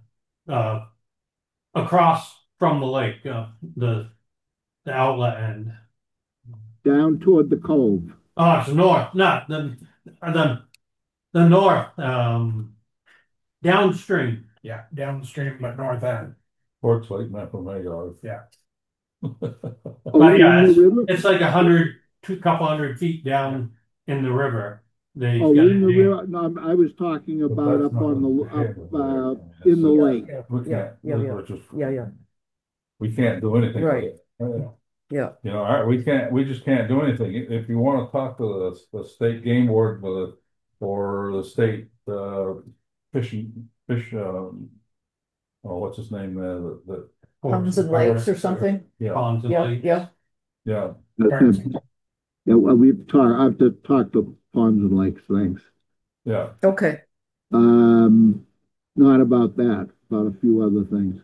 across from the lake, the outlet end. down toward the cove. Oh, it's north, not the north, downstream. Yeah, downstream, but north end. Ports Lake, Maplemayard. Yeah. Oh, But yeah, in the river? it's like couple hundred feet down in the river. They've Oh, got in the a dam. river? No, I was talking But about that's up not on the what we up have over in the there. lake. We Yeah, can't, yeah, yeah. we're just, Yeah. we can't do anything. with Right. it. Yeah. You know, we just can't do anything. If you want to talk to the state game board or the state, fish, oh, what's his name, the, Ponds and lakes or something. yeah, Ponds and Yeah, lakes. yeah. yeah. Yeah, well, I've to talk to Ponds and Lakes, thanks. Yeah, Okay. Not about that, about a few other things.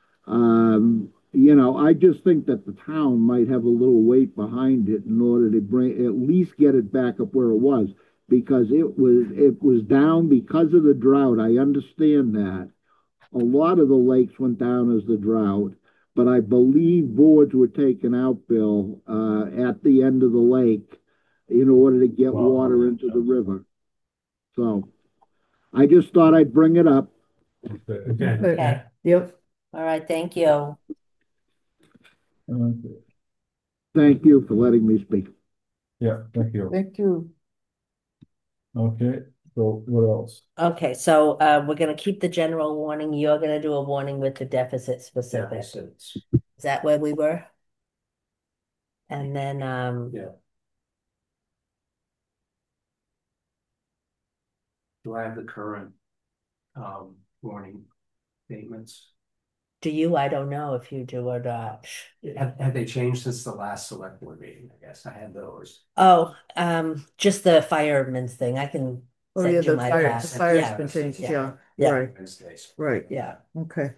I just think that the town might have a little weight behind it in order to at least get it back up where it was, because it was down because of the drought. I understand that. A lot of the lakes went down as the drought, but I believe boards were taken out, Bill, at the end of the lake in order to get water into the river. So I just thought I'd bring it up. okay. Okay. Okay. Yep. All right, thank you. Okay. Thank you for letting me speak. Yeah, thank you. Thank you. Okay, so what else? Okay, so we're gonna keep the general warning. You're gonna do a warning with the deficit specific. Deficits. Is that where we were? And then Yeah. Do I have the current warning statements? do you? I don't know if you do or not. Have they changed since the last select board meeting? I guess I had those. Oh, just the fireman's thing. I can Oh, send yeah, you the my fire, the past. fire's Yeah, been changed. yeah, Yeah. yeah. Right. Wednesdays. Right. yeah. Okay.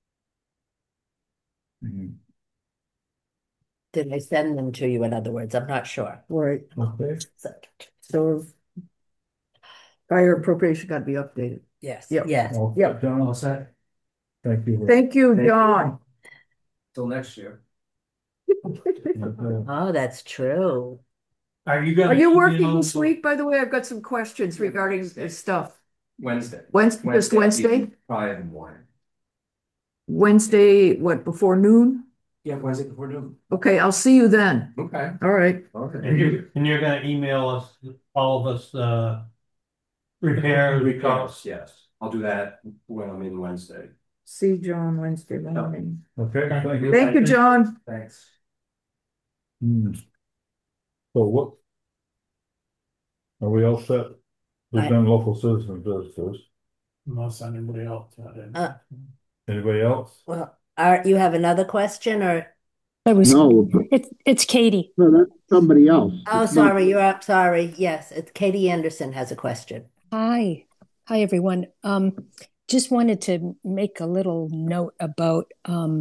Mhm. Did I send them to you? In other words, I'm not sure. Right. Okay, So fire appropriation got to be updated. Yes. Yep. Yes. well, Yep. John, All set. thank you. Thank you, Thank you. John. Till next year. Okay. Oh, that's true. Are you gonna Are you working email- this week, by the way? I've got some questions regarding this stuff. Wednesday. Wednesday, just Wednesday? Probably in the morning. Wednesday, what, before noon? Yeah, Wednesday before noon. Okay, I'll see you then. Okay. All right. Okay. And you're gonna email us, all of us, repairs. Repairs, yes. I'll do that when I'm in Wednesday. See John Wednesday morning. Okay, thank you. Thank you, John. Thanks. Hmm. So what? Are we all set? We've I- done local citizen visitors. Unless anybody else got in. Uh, Anybody else? well, Art, you have another question or? I was, No, it's Katie. no, that's somebody else. Oh, It's not, sorry, you're up. Sorry. Yes, it's Katie Anderson has a question. Hi. Hi, everyone. Just wanted to make a little note about,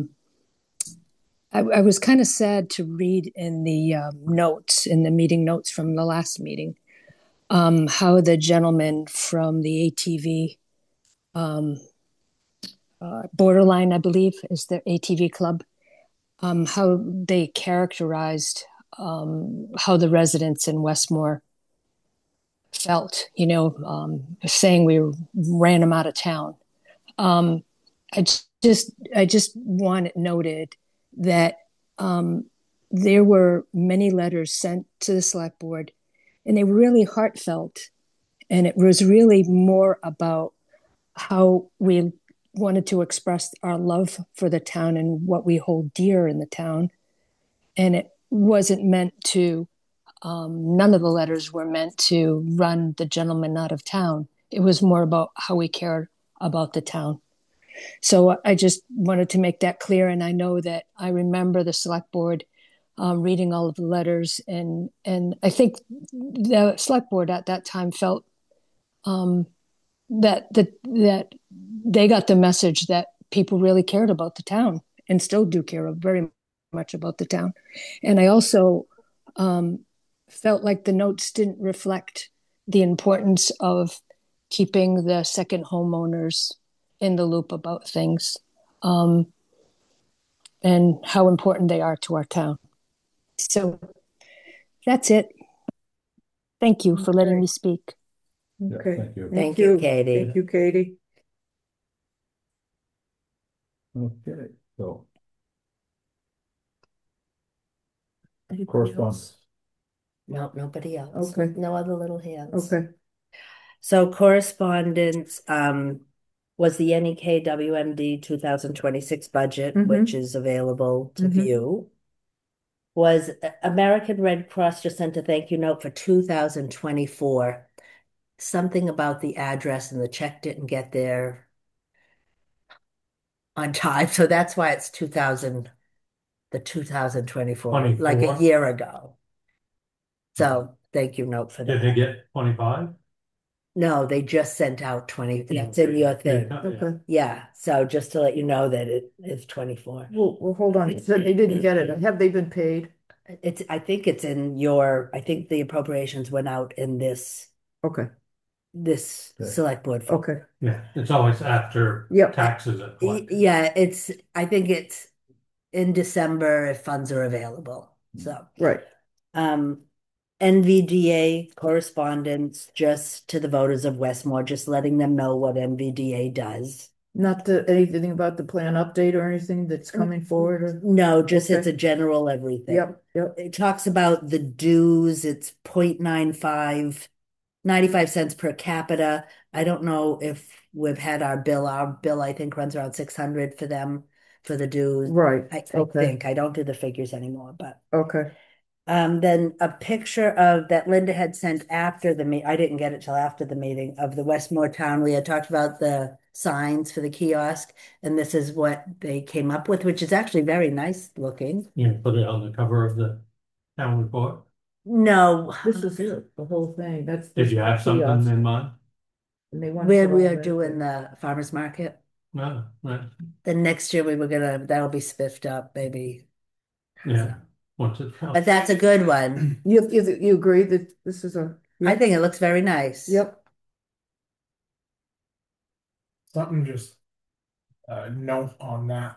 I was kind of sad to read in the notes, in the meeting notes from the last meeting, how the gentleman from the ATV, Borderline, I believe, is the ATV club, how they characterized how the residents in Westmore felt, saying we ran them out of town. Um, I just want it noted that there were many letters sent to the select board, and they were really heartfelt, and it was really more about how we wanted to express our love for the town and what we hold dear in the town, and it wasn't meant to. None of the letters were meant to run the gentleman out of town. It was more about how we cared about the town. So I just wanted to make that clear. And I know that I remember the select board reading all of the letters, and I think the select board at that time felt that they got the message that people really cared about the town and still do care very much about the town. And I also felt like the notes didn't reflect the importance of keeping the second homeowners in the loop about things, and how important they are to our town. So that's it. Thank you for letting me speak. Yeah, Okay. thank you. Thank you, Katie. Thank you, Katie. Okay, so Anybody correspondence. No, nobody else. Okay. No other little hands. else? Okay. So correspondence was the NEK WMD 2026 budget, which is available to view. Was American Red Cross just sent a thank you note for 2024. Something about the address and the check didn't get there on time. So that's why it's 2024, like a 24? year ago. So thank you note for Did they that. get 25? No, they just sent out 20. That's in your thing. Okay. Yeah. So just to let you know that it is 24. Well, hold on. You said they didn't get it. Have they been paid? I think it's I think the appropriations went out in this Okay. Okay. select board. Okay. Yeah, it's always after Yep. taxes are collected. Yeah, I think it's in December if funds are available. So, Right. NVDA correspondence just to the voters of Westmore, just letting them know what NVDA does. Not anything about the plan update or anything that's coming forward or? No, just it's Okay. a general everything. Yep. It talks about the dues, it's 0.95, 95 cents per capita. I don't know if we've had our bill. Our bill, I think, runs around 600 for them for the dues. Right. I Okay. think. I don't do the figures anymore, but Okay. then a picture of that Linda had sent after the meet. I didn't get it till after the meeting of the Westmore Town. We had talked about the signs for the kiosk, and this is what they came up with, which is actually very nice looking. You put it on the cover of the town report. No, This is it, the whole thing. That's. Did you have something kiosk. in mind? And they want where to we put are all doing that. the farmers market. No, right. Then next year that'll be spiffed up, maybe. Yeah. What's it called? But that's a good one. You agree that this is a? I think it looks very nice. Yep. Something just note on that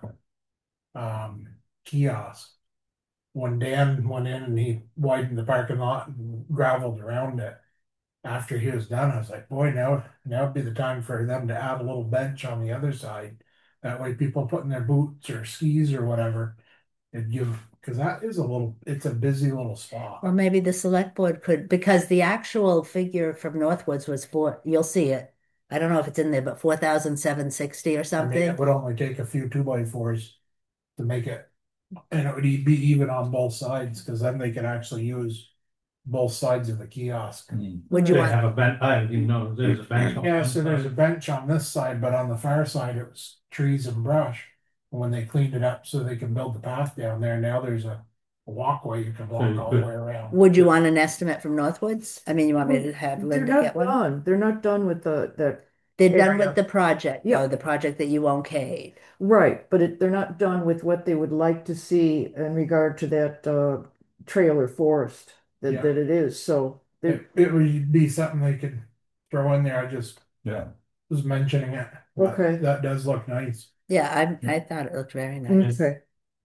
kiosk. When Dan went in and he widened the parking lot and gravelled around it, after he was done, I was like, boy, now'd be the time for them to add a little bench on the other side. That way people putting their boots or skis or whatever, because it's a busy little spot. Or maybe the select board could, because the actual figure from Northwoods was you'll see it. I don't know if it's in there, but 4,760 or I mean, something. it would only take a few 2x4s to make it, and it would be even on both sides, because then they could actually use both sides of the kiosk. Would you They want? have a bench, I didn't even know there's a bench. on Yeah, one so there's a side. bench on this side, but on the far side, it was trees and brush. when they cleaned it up so they can build the path down there, now there's a walkway you can walk all the way around. Would you want an estimate from Northwoods? I mean, you want me to have They're Linda not get one? done. They're not done with that. They're done area. with the project, Yeah. though, the project that you okayed. Right, but they're not done with what they would like to see in regard to that trailer forest that, Yeah. that it is. So It would be something they could throw in there. I just Yeah. was mentioning it. Okay. That does look nice. Yeah, I thought it looked very nice. okay.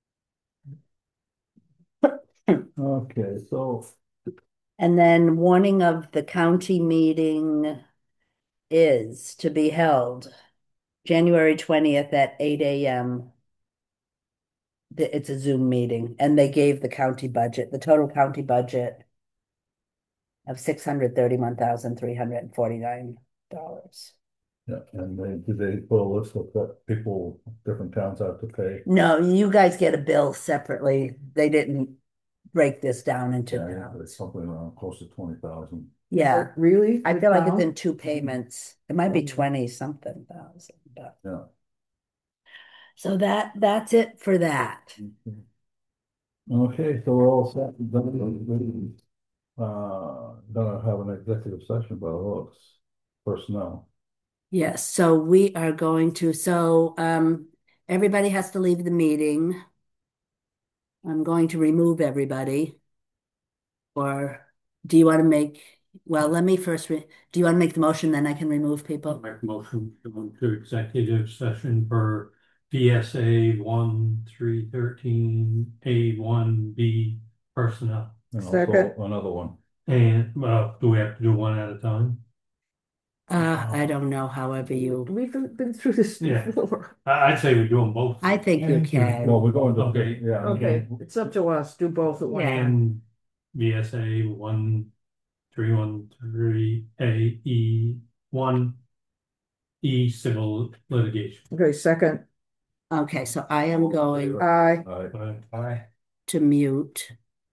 Okay, so And then warning of the county meeting is to be held January 20th at 8 a.m. It's a Zoom meeting, and they gave the county budget, the total county budget of $631,349. yeah, and did they put a list of what people, different towns have to pay? No, you guys get a bill separately. They didn't break this down into Yeah, it's towns. something around close to 20,000. Yeah, Really? I The feel like it's town? in two payments. It might be Oh. 20 something thousand, but Yeah. so that's it for that. Okay, so we're all set. Gonna have an executive session by the looks, personnel. Yes, so we are going to, everybody has to leave the meeting. I'm going to remove everybody. Or do you want to make, well, let me first, do you want to make the motion, then I can remove I'll people? make a motion to go into executive session for VSA 1313A1B personnel. And also Second. another one. And, do we have to do one at a time? I don't know, however you, We've been through this Yeah. before. I'd say we do them both. I think you can. Well, we're going to, Okay. yeah. Okay, it's up to us. Do both at once. And VSA 1313AE1E civil litigation. Okay, second. Okay, so I am going Aye. Aye. to mute.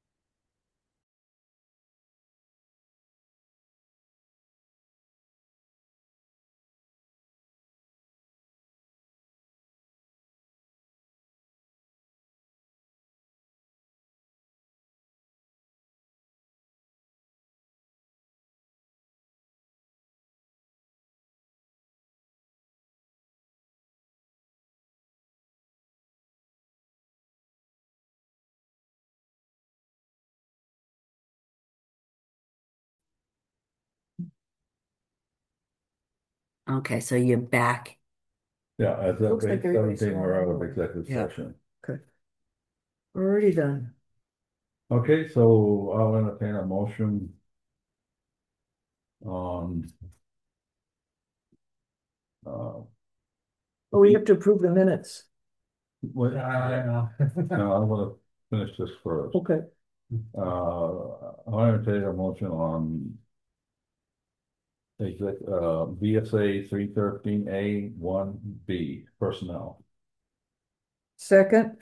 Okay, so you're back. Yeah, as that Looks like rate everybody's 17, we're out of on. executive Yeah. session. Already done. Okay, so I'll entertain a motion on Oh, we have to approve the minutes. what, no, I'm gonna finish this first. Okay. I'll entertain a motion on VSA 313A1B personnel. Second.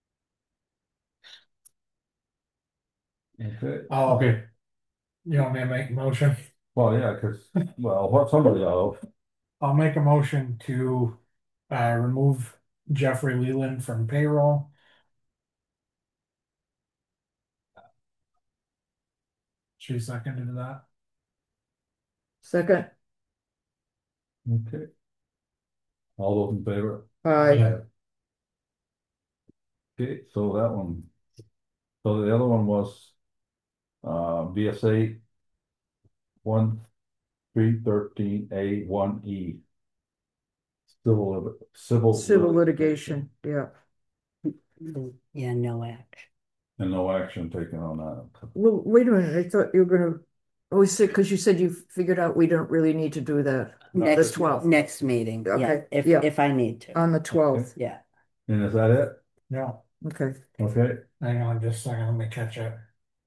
Okay, Oh, Okay, you want me to make a motion? well, yeah, because, well, what somebody of, I'll make a motion to remove Jeffrey Leland from payroll. She seconded that. Second. okay. All those in favor? Aye. Okay, so that one, so the other one was, VSA 1313A1E. Civil Litigation, yeah. Yeah, no action. and no action taken on that. Well, wait a minute, I thought you were gonna, oh, because you said you figured out we don't really need to do that. Next, 12th. next meeting, yeah, Okay, if yeah. if I need to, On the 12th, yeah. And is that it? No, okay. Okay, hang on just a second, let me catch up.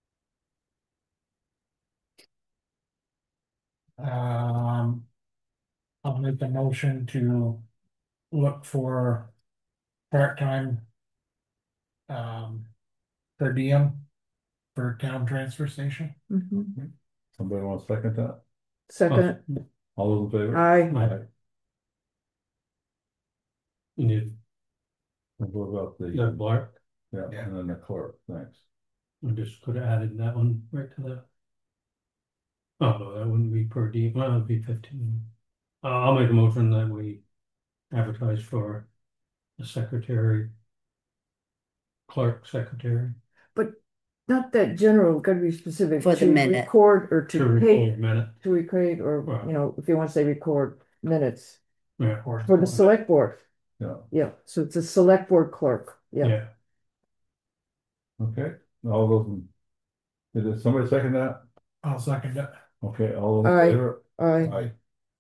I'll make the motion to look for part-time per diem for town transfer station. Mhm. somebody want to second that? Second, All those in favor? aye. Aye. you need And what about The the, Clark, yeah, Yeah. and then the clerk, thanks. we just could have added that one right to the. Oh, no, that wouldn't be per diem, well, it'd be 15. I'll make a motion that we advertise for the secretary. Clerk, secretary, But not that general, gotta be specific. For the to minute. Record or to to record take, minute, to record, or, Right. you know, if you want to say record minutes yeah, for the select board. Yeah, Yeah, so it's a select board clerk. Yeah. yeah. okay, all those, did somebody second that? I'll second it. Okay, all those in Aye. favor? Aye.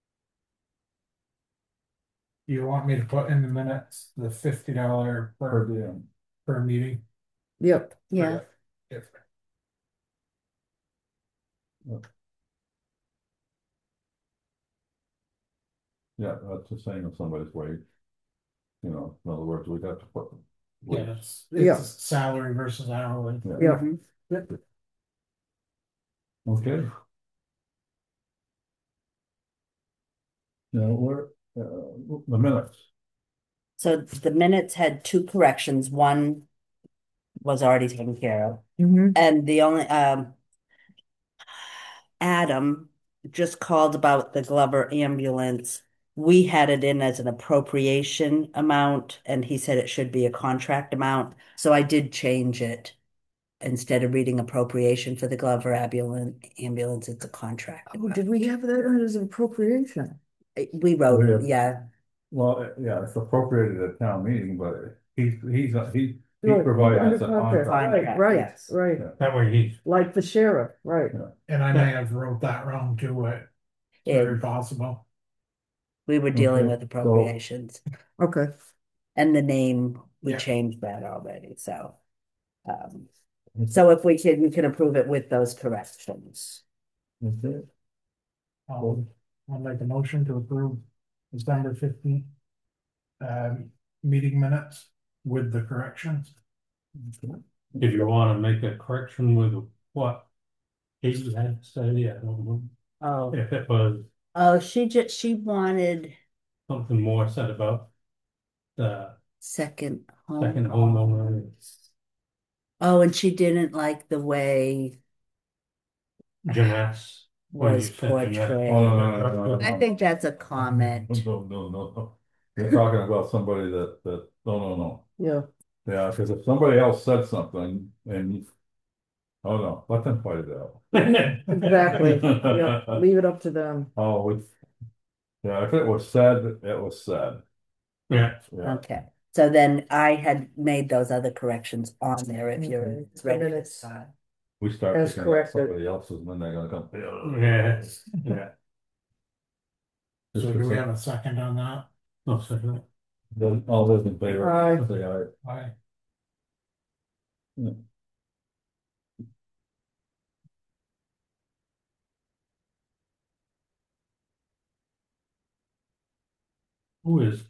You want me to put in the minutes the $50 Per per, diem. per meeting? Yep. Yeah, If Yeah, that's the same as somebody's wage. You know, in other words, we'd have to put. Yeah, it's Yeah. salary versus hourly. Yeah. mhm. Okay. Now, where, the minutes, So the minutes had two corrections. One was already taken care of. Mhm. And the only, Adam just called about the Glover ambulance. We had it in as an appropriation amount, and he said it should be a contract amount. So I did change it. Instead of reading appropriation for the Glover ambulance, it's a contract. Oh, did we have that on as an appropriation? We wrote Oh, it, yeah. well, yeah, it's appropriated at town meeting, but he Right, provided under us a contract. contract. Right, yes. right. Yeah. That way he's, Like the sheriff, right. Yeah. And I may have wrote that wrong too, it's very And possible. we were dealing Okay, with appropriations. Okay. And the name, we Yeah. changed that already, so. So if we can approve it with those corrections. Okay. I'll make a motion to approve December 15th meeting minutes with the corrections. if you wanna make a correction with what Katie had to say, I don't know. Oh, If it was she wanted something more said about the second second home. homeowner, Oh, and she didn't like the way Jeunesse. when you was said Jeunesse. portrayed. Oh, no. I think that's a comment. No. You're talking about somebody no. Yeah. Yeah, because if somebody else said something and, oh no, let them fight it out. Exactly. Yeah. Leave it up to them. Oh, yeah, if it was said, it was said. Yeah, Yeah, Okay, so then I had made those other corrections on there if you're Okay. ready. And then to it's- start. we start As picking up corrected. somebody else's and then they're gonna come. yeah, yeah. Just So for do we some- have a second on that? Oh, so, All those in favor? Aye. Say aye. Aye. Yeah. who is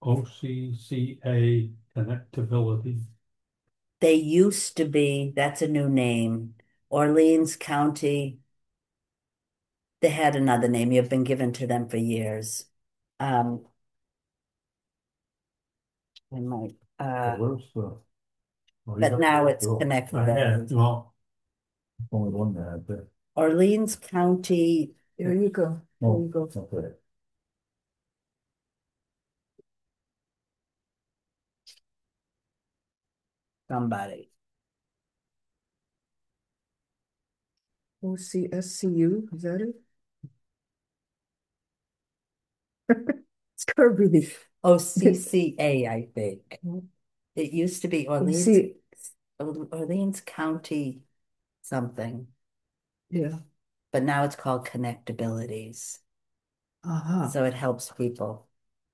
OCCA connectability? They used to be, that's a new name, Orleans County. They had another name, you've been given to them for years. I might, Where's the? oh, you but got now the it's bill. connected. I had, well, Only one that there. Orleans County, There you go. There Oh, you go. okay. somebody. OCSCU, is that it? It's gotta be the OCCA, I think. It used to be OC Orleans County something, yeah. but now it's called Connectabilities. Uh-huh. So it helps people.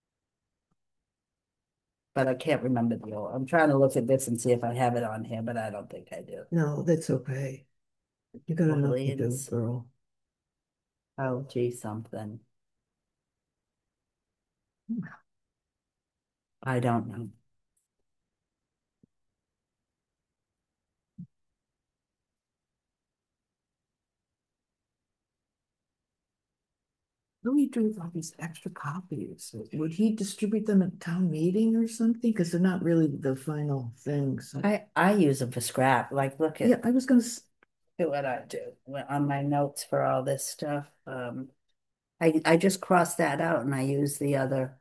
But I can't remember the old. I'm trying to look at this and see if I have it on here, but I don't think I do. No, that's okay. You got enough to do, Orleans. girl. Oh, gee, something. I don't know. What do we do with all these extra copies? Would he distribute them at town meeting or something? Because they're not really the final things. I use them for scrap. Like, look Yeah, at I was gonna, what I do on my notes for all this stuff. I just cross that out and I use the other.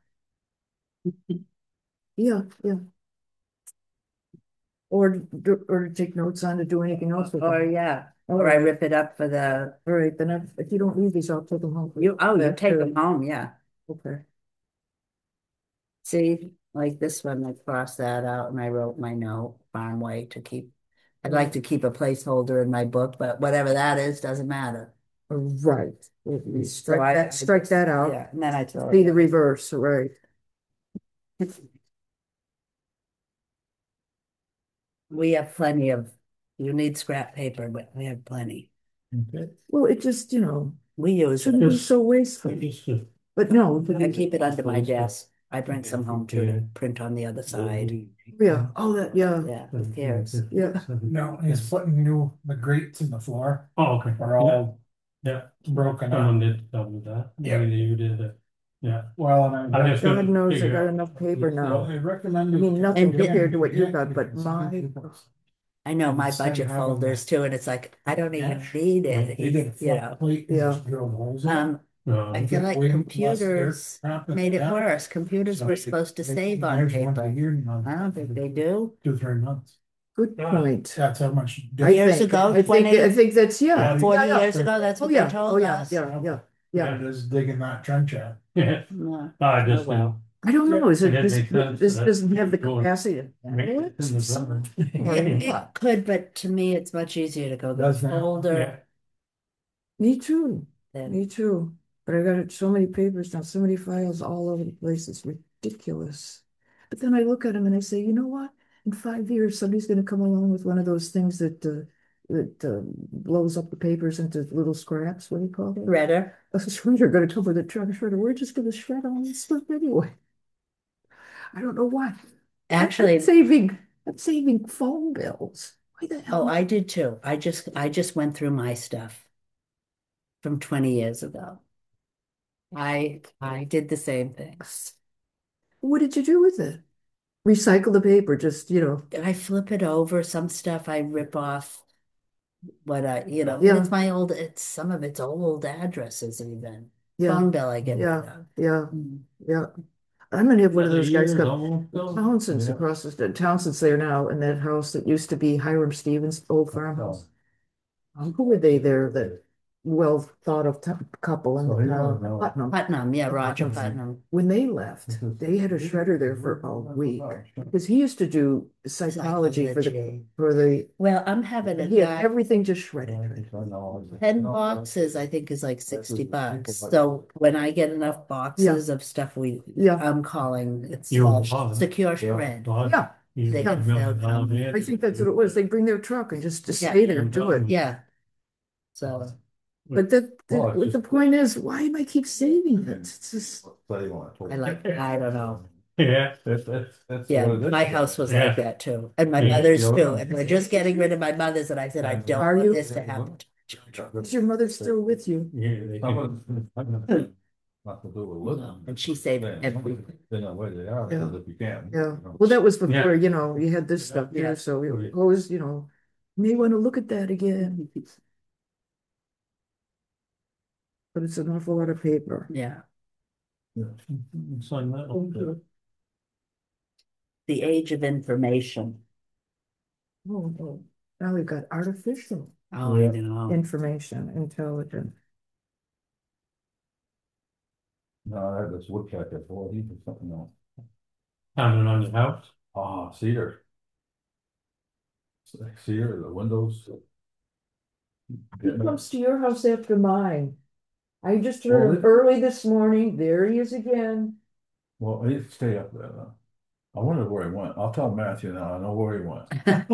yeah, yeah. Or to take notes on to do anything else with Or them. yeah, All or I right. rip it up for the All right, then if you don't read these, I'll take them home. you. Oh, you That take too. them home, yeah. Okay. See, like this one, I crossed that out and I wrote my note farm way to keep. I'd like to keep a placeholder in my book, but whatever that is, doesn't matter. Right. So Strike that out. Yeah, and then I throw See it. the reverse, right? We have plenty of, you need scrap paper, but we have plenty. Okay. Well, it just, We use shouldn't be it. so wasteful. But no, I keep it under my desk. I bring some home too to print on the other side. yeah. Oh, that, yeah. Yeah, who cares? Yeah. No, he's putting the grates in the floor Oh, okay. are all Yeah. broken Someone up. did tell me that. Yeah. Maybe you did it. Yeah. Well, and I just God couldn't knows I figure got out- enough paper Well, now. I I recommended. mean, nothing And compared to what you got, but my, I know my Instead of budget having folders too, and it's like, I don't even Yeah. need it. They did a You flat know. plate and Yeah. just drilled holes in it. I feel like Way less computers air traffic made it down. worse. Computers So were they- supposed to they save came on ours once a paper. year now. I don't think they do. 2-3 months. good point. That's how much. I Years think- ago, I 20 think that's, yeah. Yeah, 40 yeah, years ago, that's Oh, what yeah. they told Oh, yeah, us. yeah. Yeah, just digging that trench out. Yeah. No. I just Oh, well. I don't know, is Yeah, it, it this, makes sense this that doesn't have the going- capacity to handle It's in the it? summer. It could, but to me, it's much easier to go the Does that? folder Me too, than. me too. But I got so many papers now, so many files all over the place, it's ridiculous. But then I look at them and I say, you know what? In 5 years, somebody's gonna come along with one of those things that blows up the papers into little scraps, what do you call it? Redder. A shredder, gonna come with a truck shredder, we're just gonna shred all this stuff anyway. I don't know why. Actually, I'm saving phone bills. Why the hell? oh, I did too. I just went through my stuff from 20 years ago. I did the same things. What did you do with it? Recycle the paper, just, I flip it over. Some stuff I rip off what Yeah. it's my old, some of it's old addresses even. yeah, Phone bill I get rid yeah, of. yeah, Mm. yeah. I'm gonna have one of those guys Years come. almost, though. Townsend's Yeah. across Townsend's there now, in that house that used to be Hiram Stevens' old farmhouse. Who were they there, that well thought of couple in So the he town, doesn't know. Putnam. Putnam, yeah, Roger Putnam. Putnam. When they left, they had a shredder there for a week, because he used to do psychology for the, Well, I'm having a he had guy, everything just shredded. 10 boxes, I think is like 60 bucks. So when I get enough boxes of stuff Yeah. I'm calling, it's You called love it. secure shred. Yeah, They can sell I think that's what it was. They bring their truck and just Yeah. stay there and do it. Yeah. So, But Well, it's the just- point is, why am I keep saving it? It's just, I don't know. Yeah. That's Yeah, what it is. my house was Yeah. like that too, and my Yeah. mother's Yeah. too. And we're just getting rid of my mother's, and I said, I don't Are want you? this to happen to my children. is your mother still with you? Yeah, they Nothing to do with living. And she saved everything. Depending on where they are, because if you can. Yeah, well, that was Yeah. before, you had this stuff Yeah. here, so it always, may want to look at that again. But it's an awful lot of paper. Yeah, Sign that one. the age of information. Oh, now we've got artificial Oh, I know. information, intelligence. No, I had this woodpecker before, he did something else. Found it on your house. Ah, cedar. It's like cedar, the windows. He comes to your house after mine. I just Well, heard him early this morning. There he is again. Well, he'd stay up there though. I wonder where he went. I'll tell Matthew now, I know where he went.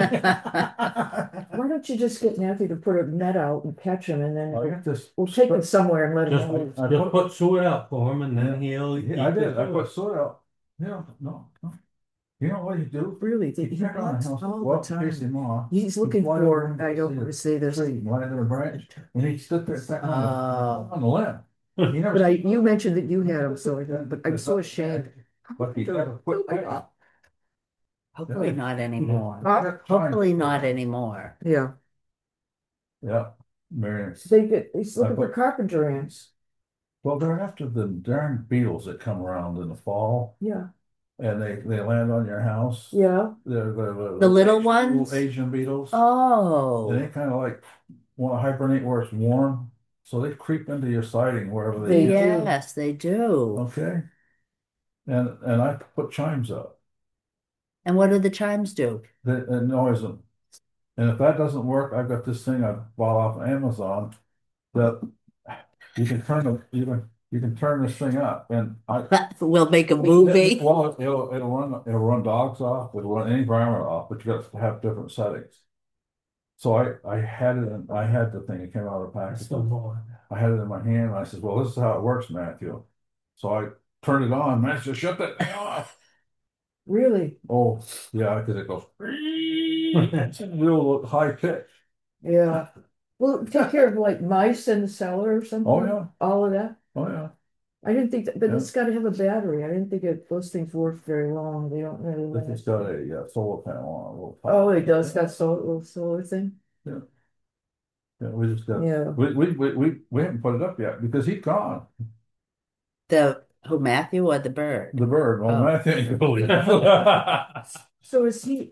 Why don't you just get Matthew to put a net out and catch him, and I then got this. we'll take him somewhere and let him Just, know. just put suet out for him and then he'll. Yeah, I did, I put soot out. Yeah, no. You know what you do? Really, You he check on the wants house, all well, the here's time. him off. He's looking Fly for, over I don't and want to say this. tree, right under a branch, and he stood there sat Oh. on the limb. But you mentioned that you had them, so but I'm so ashamed. But he had a quick pick. Hopefully not anymore. Huh? Hopefully not anymore. Yeah, Yeah, Marion. they looking for carpenter ants. Well, they're after the darn beetles that come around in the fall, Yeah, and they land on your house. yeah. They're The little Asian, ones? little Asian beetles. Oh, They kind of like want to hibernate where it's warm, so they creep into your siding wherever they They can. do. yes, they do. Okay, and I put chimes up And what do the chimes do? that annoys them. And if that doesn't work, I've got this thing I bought off Amazon that you can turn this thing up, and We'll make a movie. well, it'll run dogs off, it'll run any environment off, but you got to have different settings. So I had it, and I had the thing. It came out of the package. I had it in my hand, and I said, "Well, this is how it works, Matthew." So I turned it on. Man, just shut that thing off. Really? Oh, yeah, because it goes. It's a real high pitch. Yeah. Well, take care of like mice in the cellar or something. Oh yeah. All of that. Oh yeah. I didn't think that, but Yeah. it's got to have a battery. I didn't think those things work very long. They don't really This has last. got a solar panel on a little. Oh, it does got little solar thing. Yeah. Yeah, we just got. Yeah. We haven't put it up yet because he's gone. Who, Matthew or the bird? The bird. Well, Oh. Matthew ain't going. So is he?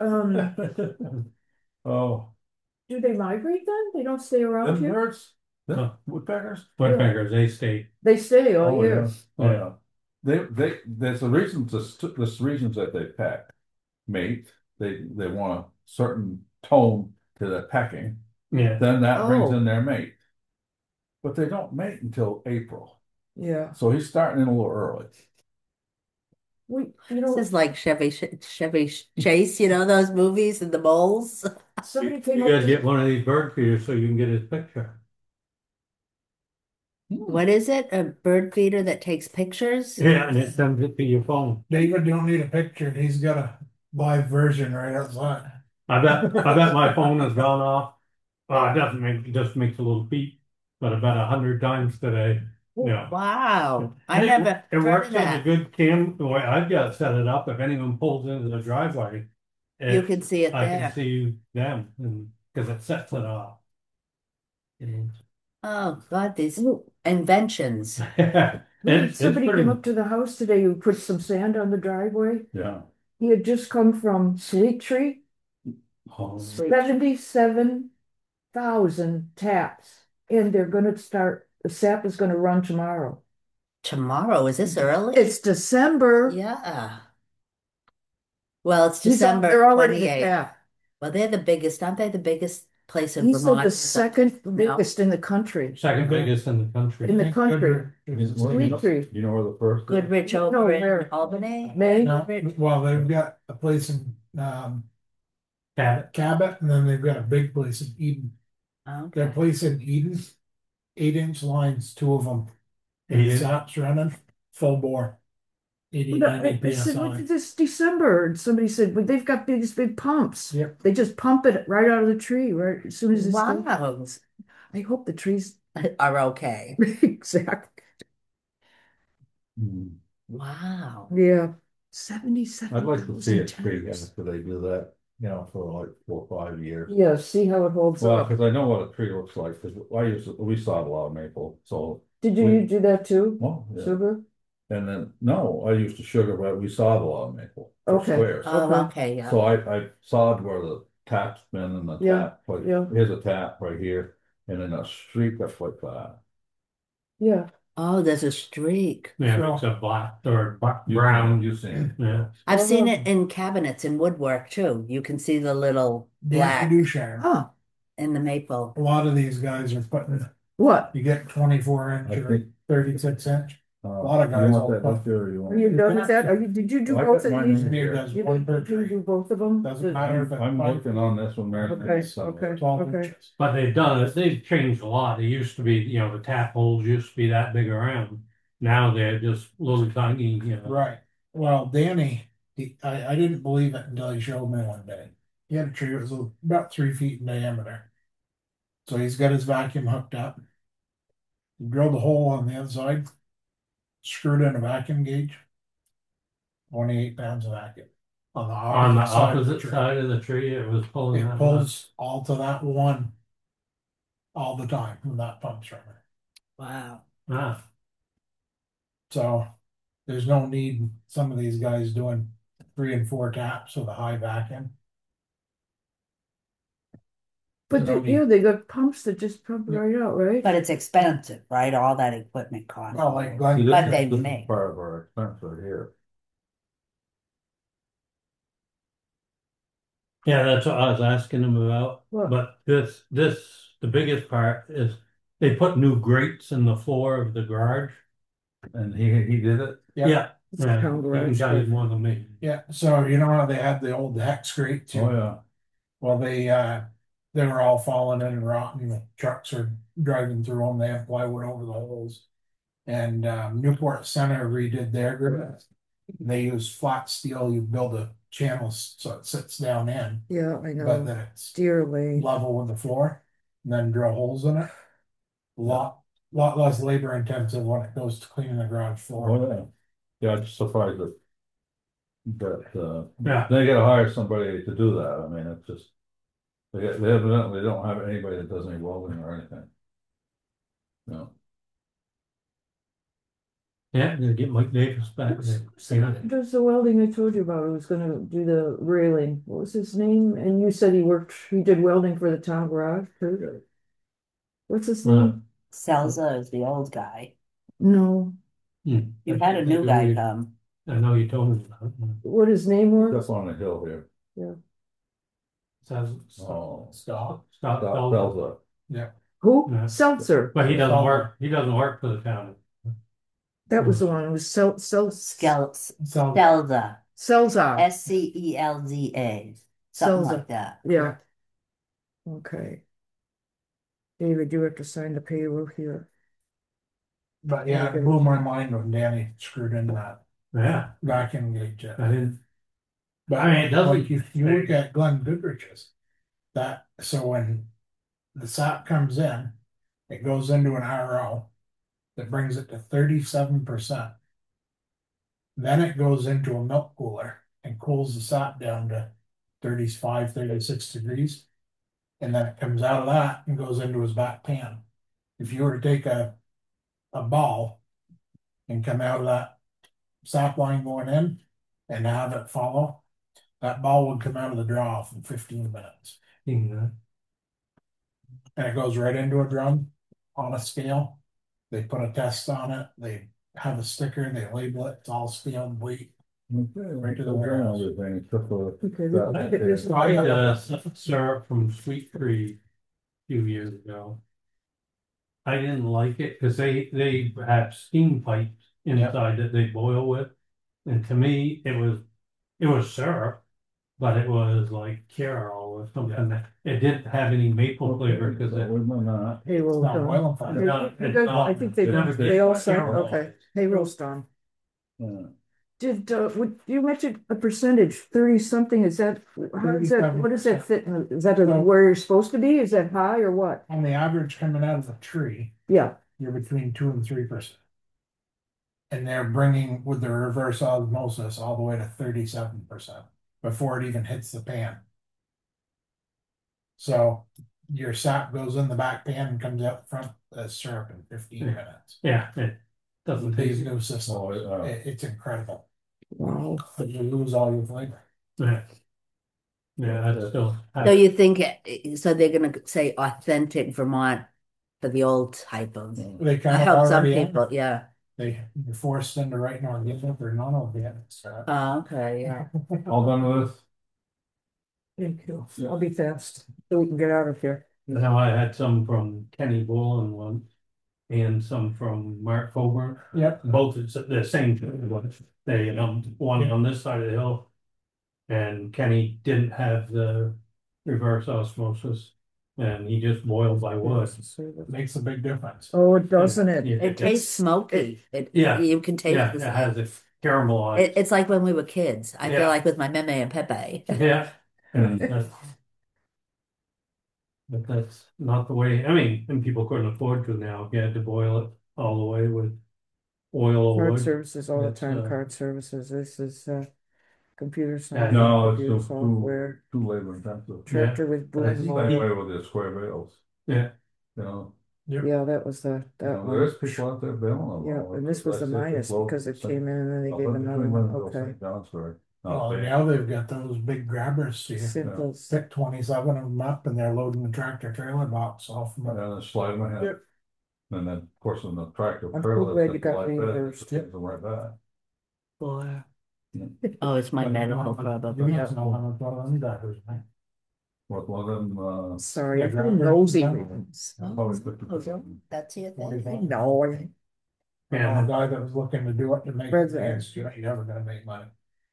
Oh, Do they migrate then? They don't stay around them here. birds, Huh. them woodpeckers. Woodpeckers, they stay. They stay all Oh year. yeah. Oh yeah. There's a reason there's reasons that they peck, mate. They want a certain tone to their pecking. Yeah. Then that brings Oh. in their mate. But they don't mate until April. Yeah. So he's starting in a little early. This is like Chevy Chase, those movies and the moles. Somebody You came gotta up. get one of these bird feeders so you can get his picture. What is it? A bird feeder that takes pictures? Yeah, and it sends it to your phone. David don't need a picture. He's got a live version right outside. I bet my phone has gone off. Well, it doesn't make, it just makes a little beep, but about 100 times today. Yeah. Wow. I And never it heard works of as a that. good cam. The way I've got it set it up, if anyone pulls into the driveway, You can see it I there. can see them, and because it sets it off. Oh, God, these inventions. Somebody came up to the house today who put some sand on the driveway. Yeah. He had just come from Sweet Tree. Oh. 77,000 taps, and they're going to start. The sap is going to run tomorrow. Tomorrow, is this early? It's December. Yeah. Well, it's They're December already the 28th. tap. Well, they're the biggest, aren't they the biggest place in He said Vermont? the second biggest in the country. Second biggest in the country. In the country. Sweet Tree. You know where the first? Goodrich No, over in where? Albany? May. No, well, they've got a place in Cabot, and then they've got a big place in Eden. Okay. Their place in Eden, 8-inch lines, 2 of them. Eight And inch? Sap's running full bore. 80, No, 90 I said, PSI. look at this December. And somebody said, well, they've got these big pumps. Yep. They just pump it right out of the tree, right as soon as it's done. Wow. I hope the trees Are okay. exactly. Hmm. Wow. Yeah. I'd like to see 77,000 it tree taps. after they do that, for like 4 or 5 years. Yeah, see how it holds Well, up. because I know what a tree looks like, because we sawed a lot of maple, so, Did you do that too? well, yeah. Sugar? And then, no, I used to sugar, but we sawed a lot of maple for Okay. squares. Oh, Okay. okay, yeah. So I sawed where the tap's been and the Yeah, tap, like, yeah. here's a tap right here, and then a streak that's like that. Yeah. Oh, there's a streak. Yeah, it's a black or You brown. You've seen it. Yeah. I've Oh, seen no. it in cabinets in woodwork too. You can see the little Dan black Ducharme. Huh. in the maple. A lot of these guys are putting, What? you get 24-inch I or think- 36-inch. A lot of guys You all want that put- up there, or you Are want? you done with that? Did you do I both got of mine these? in Engineer here. does You one per did you tree. do both of them? Doesn't matter if it's I'm working on this one, Mary. Okay, So- okay. 12 Okay. inches. But they've done it. They've changed a lot. They used to be, the tap holes used to be that big around. Now they're just little tiny, Right. Well, Danny, I didn't believe it until he showed me one day. He had a tree that was about 3 feet in diameter. So he's got his vacuum hooked up. drilled a hole on the inside, screwed in a vacuum gauge. 28 pounds of vacuum. On the On the opposite opposite tree. side of the tree, it was pulling It that much. pulls all to that one all the time when that pump's running. Wow. Ah, So there's no need, some of these guys doing 3 and 4 taps with a high vacuum. But Don't yeah, need- they got pumps that just pump right out, right? But it's expensive, right? All that equipment costs. Well, like See, Glenn, this But is- they this is make. part of our expense right here. yeah, that's what I was asking him about. What? But the biggest part is they put new grates in the floor of the garage. And he did it? Yeah. It's a town He can garage. tell you more than me. yeah, so you know how they had the old hex grate too? Oh, yeah. Well, they were all falling in and rotting, the trucks are driving through them, they have plywood over the holes. And Newport Center redid their grate. They use flat steel, you build a channel so it sits down in, Yeah, I but know. then it's Steer lane. level with the floor, and then drill holes in it. Lot less labor intensive when it goes to cleaning the garage floor. Oh, yeah. Yeah, I'm just surprised that Yeah. they gotta hire somebody to do that. I mean, it's just, they evidently don't have anybody that does any welding or anything. No. Yeah, to get Mike Davis back there. Yeah. Does the welding I told you about, who was gonna do the railing, what was his name? And you said he did welding for the town garage too? What's his name? Selza is the old guy. No, You had a new guy come. I know you told me about it. what his name That's was? on the hill here. Says, Oh. Stop. stop, Belza. Who? Yeah. Seltzer. But he doesn't work for the town. That was the one, it was Stelza. Selza. Selza. Something Selza. like that. Yeah. Okay. David, you have to sign the payroll here. But yeah, it blew my mind when Danny screwed in that Yeah, vacuum gauge. I didn't. But I mean, it doesn't- like you look at Glenn Goodrich's, so when the sap comes in, it goes into an RO that brings it to 37%. Then it goes into a milk cooler and cools the sap down to 35, 36 degrees. And then it comes out of that and goes into his back pan. If you were to take a ball and come out of that sap line going in and have it follow, that ball would come out of the draw in 15 minutes. Yeah. And it goes right into a drum on a scale. They put a test on it. They have a sticker. They label it. It's all scaled weight. Okay, Right to the I've done warehouse. everything except for Okay, that. look at this. I had syrup from Sweet Tree a few years ago. I didn't like it because they have steam pipes inside that they boil with, and to me it was syrup, but it was like Carol or something. It didn't have any maple flavor because it. Payroll Not done. boiling fat. It's not- You it's guys- not- I think they it's they all not signed, Carol. okay, payroll's done. Yeah. Did, you mentioned a percentage, 30 something, is that, how is that, what does that fit in? Is that where you're supposed to be? Is that high or what? On the average coming out of the tree, Yeah, you're between 2 and 3%. And they're bringing with the reverse osmosis all the way to 37% before it even hits the pan. So your sap goes in the back pan and comes out the front as syrup in 15 minutes. Yeah, it doesn't These taste. new systems, Oh, it's incredible. wow. But you lose all your flavor. Yeah, yeah, that's still. So you think, so they're gonna say authentic Vermont for the old type of, They I kind of hope some already are. people, yeah. You're forced into writing organic or non-organic syrup. Oh, okay, yeah. All done with this? Thank you. I'll be fast, so we can get out of here. Now I had some from Kenny Bull and one, and some from Mark Coburn. Yep. Both it's the same thing. They one on this side of the hill, and Kenny didn't have the reverse osmosis, and he just boiled by wood. It makes a big difference. Oh, doesn't it? Yeah, It tastes smoky. Yeah. You can taste Yeah, it has a caramelized. it's like when we were kids. I feel Yeah. like with my Meme and Pepe. Yeah. And, But that's not the way, I mean, and people couldn't afford to now, you had to boil it all the way with oil or Card wood. services all the It's, time, card services. This is computer Yeah, science, No, it's computer too, software, too labor intensive. tractor with But I It's the boom same mower. way with the square bales, Yeah, you know. Yeah, that was You that know, one. there's people out there bailing them. Yeah, all. and this was the I say minus people because it St. came in and then they I'll gave put another between one. Linville, Okay. St. Johnsbury. Well, Not bad. now they've got those big grabbers, so you Simples. pick 27 of them up and they're loading the tractor trailer box off them. And then slide them ahead. Yep. And then, of course, in the tractor I'm so trailer. glad it's you got like me that, first. it takes them right back. Or, Yeah. oh, it's my But medical You probably. guys know how much one of them divers, man. What one of them, Sorry, Yeah, I feel grabbers. nosy. probably 50%. That's your What do you thing. I think? know. A guy that was looking to do it to make Red's sense, you're never gonna make money.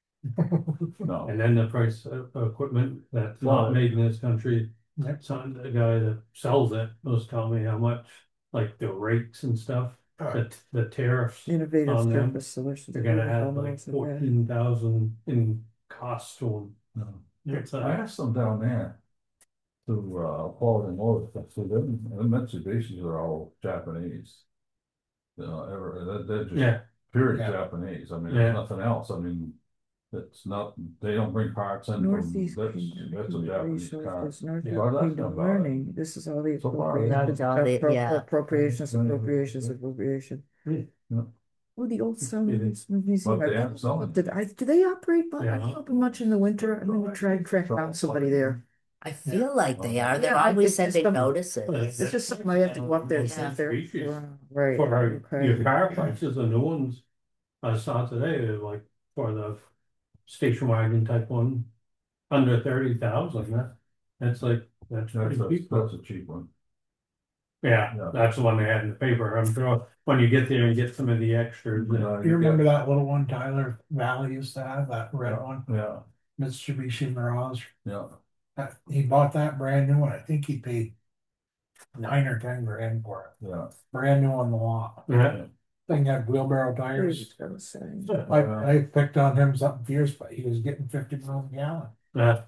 No, and then the price of equipment that's Well, not made in this country. Yep. Some, the guy that sells it was telling me how much, like the rakes and stuff, the tariffs Innovative on them, service solutions. they're gonna add like 14,000 in cost to them. no. It's, I asked them down there to, Quality Motors, so them Mitsubishis are all Japanese. You know, they're just Yeah, pure Yeah. Japanese, I mean, Yeah. there's nothing else, I mean, it's not, they don't bring parts in from, Northeast that's Kingdom a Human Japanese car. Resources, Northeast Well, that's Kingdom not bad. Learning. This is all the So far, appropriations, That's all the- yeah. appropriations, Mhm. appropriations, appropriation. Yeah. Oh, the old It is. Summer's Museum. But they I have don't know, some. do they operate? I Yeah. don't open much in the winter. I'm gonna try and track down somebody there. I feel like they are. They're Yeah, I always think sending some- notices. It's just something I have to go up there and Yeah. sit there. Species. Right, for okay. your car prices, the new ones I saw today, they're like for the station wagon type one, under 30,000, that's like, that's That's pretty cheap. that's a cheap one. Yeah, Yeah. that's the one they had in the paper, I'm sure, when you get there and get some of the extras. You remember that little one Tyler Valley used to have, that red one, Yeah, Mitsubishi Mirage? yeah. He bought that brand new one, I think he paid 9 or 10 grand for it, Yeah. brand new on the lot. Yeah, Thing had wheelbarrow I was tires. just gonna say. I picked on him something fierce, but he was getting 50 miles a gallon. yeah,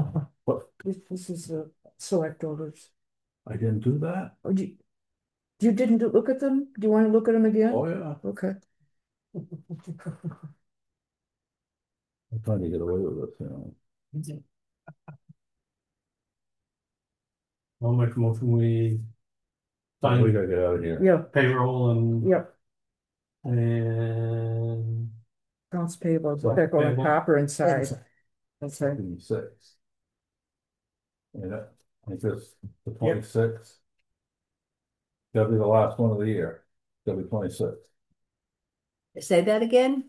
This is select orders. I didn't do that. Oh, you didn't look at them? Do you want to look at them again? Oh, yeah. Okay. I'm trying to get away with this, you know. I'll make a motion, we We sign gotta get out of here. Yeah, payroll yep. and Accounts payable, So, check on payable. copper inside. That's right. 26. Yeah, I think it's the 26th. That'll be the last one of the year. That'll be 26. Say that again?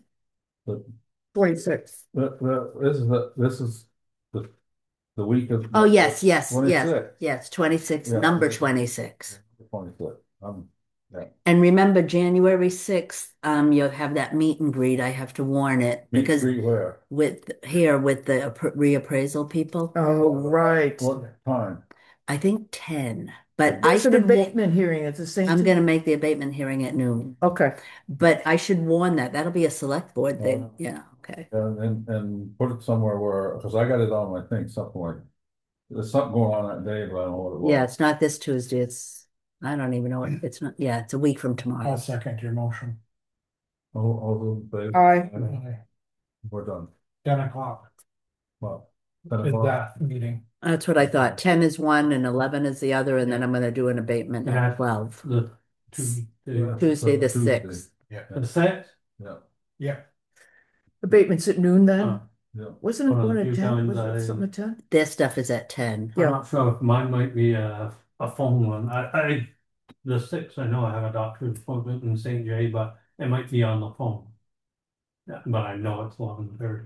26. This is the week of. Oh, yes, yes, 26. yes, 26, Yeah. number 26. 26. Yeah. And remember, January 6th, you'll have that meet and greet. I have to warn it Meet because Street where? with the reappraisal people, Oh, right. What time? I think 10, but I There's an should, abatement hearing at the same I'm time. going to make the abatement hearing at noon, Okay. but I should warn that. That'll be a select board thing. Oh. Yeah, okay. And put it somewhere where, because I got it on my thing, something like, there's something going on that day, but I don't know what it was. Yeah, it's not this Tuesday. I don't even know. It's not, yeah, it's a week from tomorrow. I'll second your motion. All those in favor? Aye. We're done. 10 o'clock Well, 10 is o'clock. that meeting. That's what I thought. 10 is one and 11 is the other, and then I'm going to do an abatement Yeah. at 12. the Tuesday. Tuesday the Tuesday. 6th. The sixth? Yeah, Yeah, Abatement's at noon then? Oh. yeah. Wasn't it One of one the at few 10? times Was it I- something at 10? Their stuff is at 10. Yeah. I'm not sure if mine might be a phone one. The 6th, I know I have a doctor's appointment in St. J, but it might be on the phone. Yeah, but I know it's 11:30.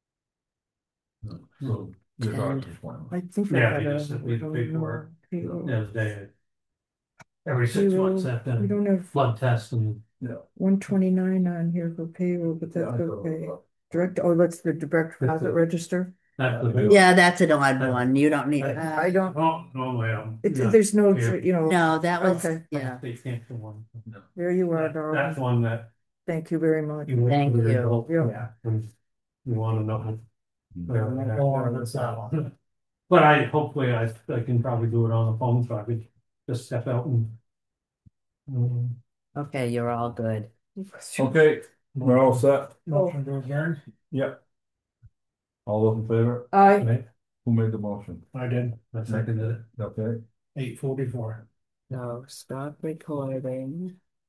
So, your 10. doctor's one. I think I Yeah, had they a. just sent me the paperwork. Payroll. As they, every 6 months at We the don't have blood test and 129 on here for payroll, but Yeah, that's I thought okay. about Direct, oh, that's the direct deposit it. register. that's the big. Yeah, that's an odd one. You don't need that. I don't, Oh, normally there's no, Yeah. you know, No, that was, Okay. yeah. They can't do one. there you are, That's darling. one that. Thank you very much. Thank you. Yeah. Yeah. And you wanna know. Go on, that's that one. But hopefully I can probably do it on the phone, so I could just step out and. Okay, you're all good. Okay, we're all set. Motion to adjourn. Yep. All those in favor? I Who made the motion? I did. I seconded it. Okay. 8:44. No, stop recording.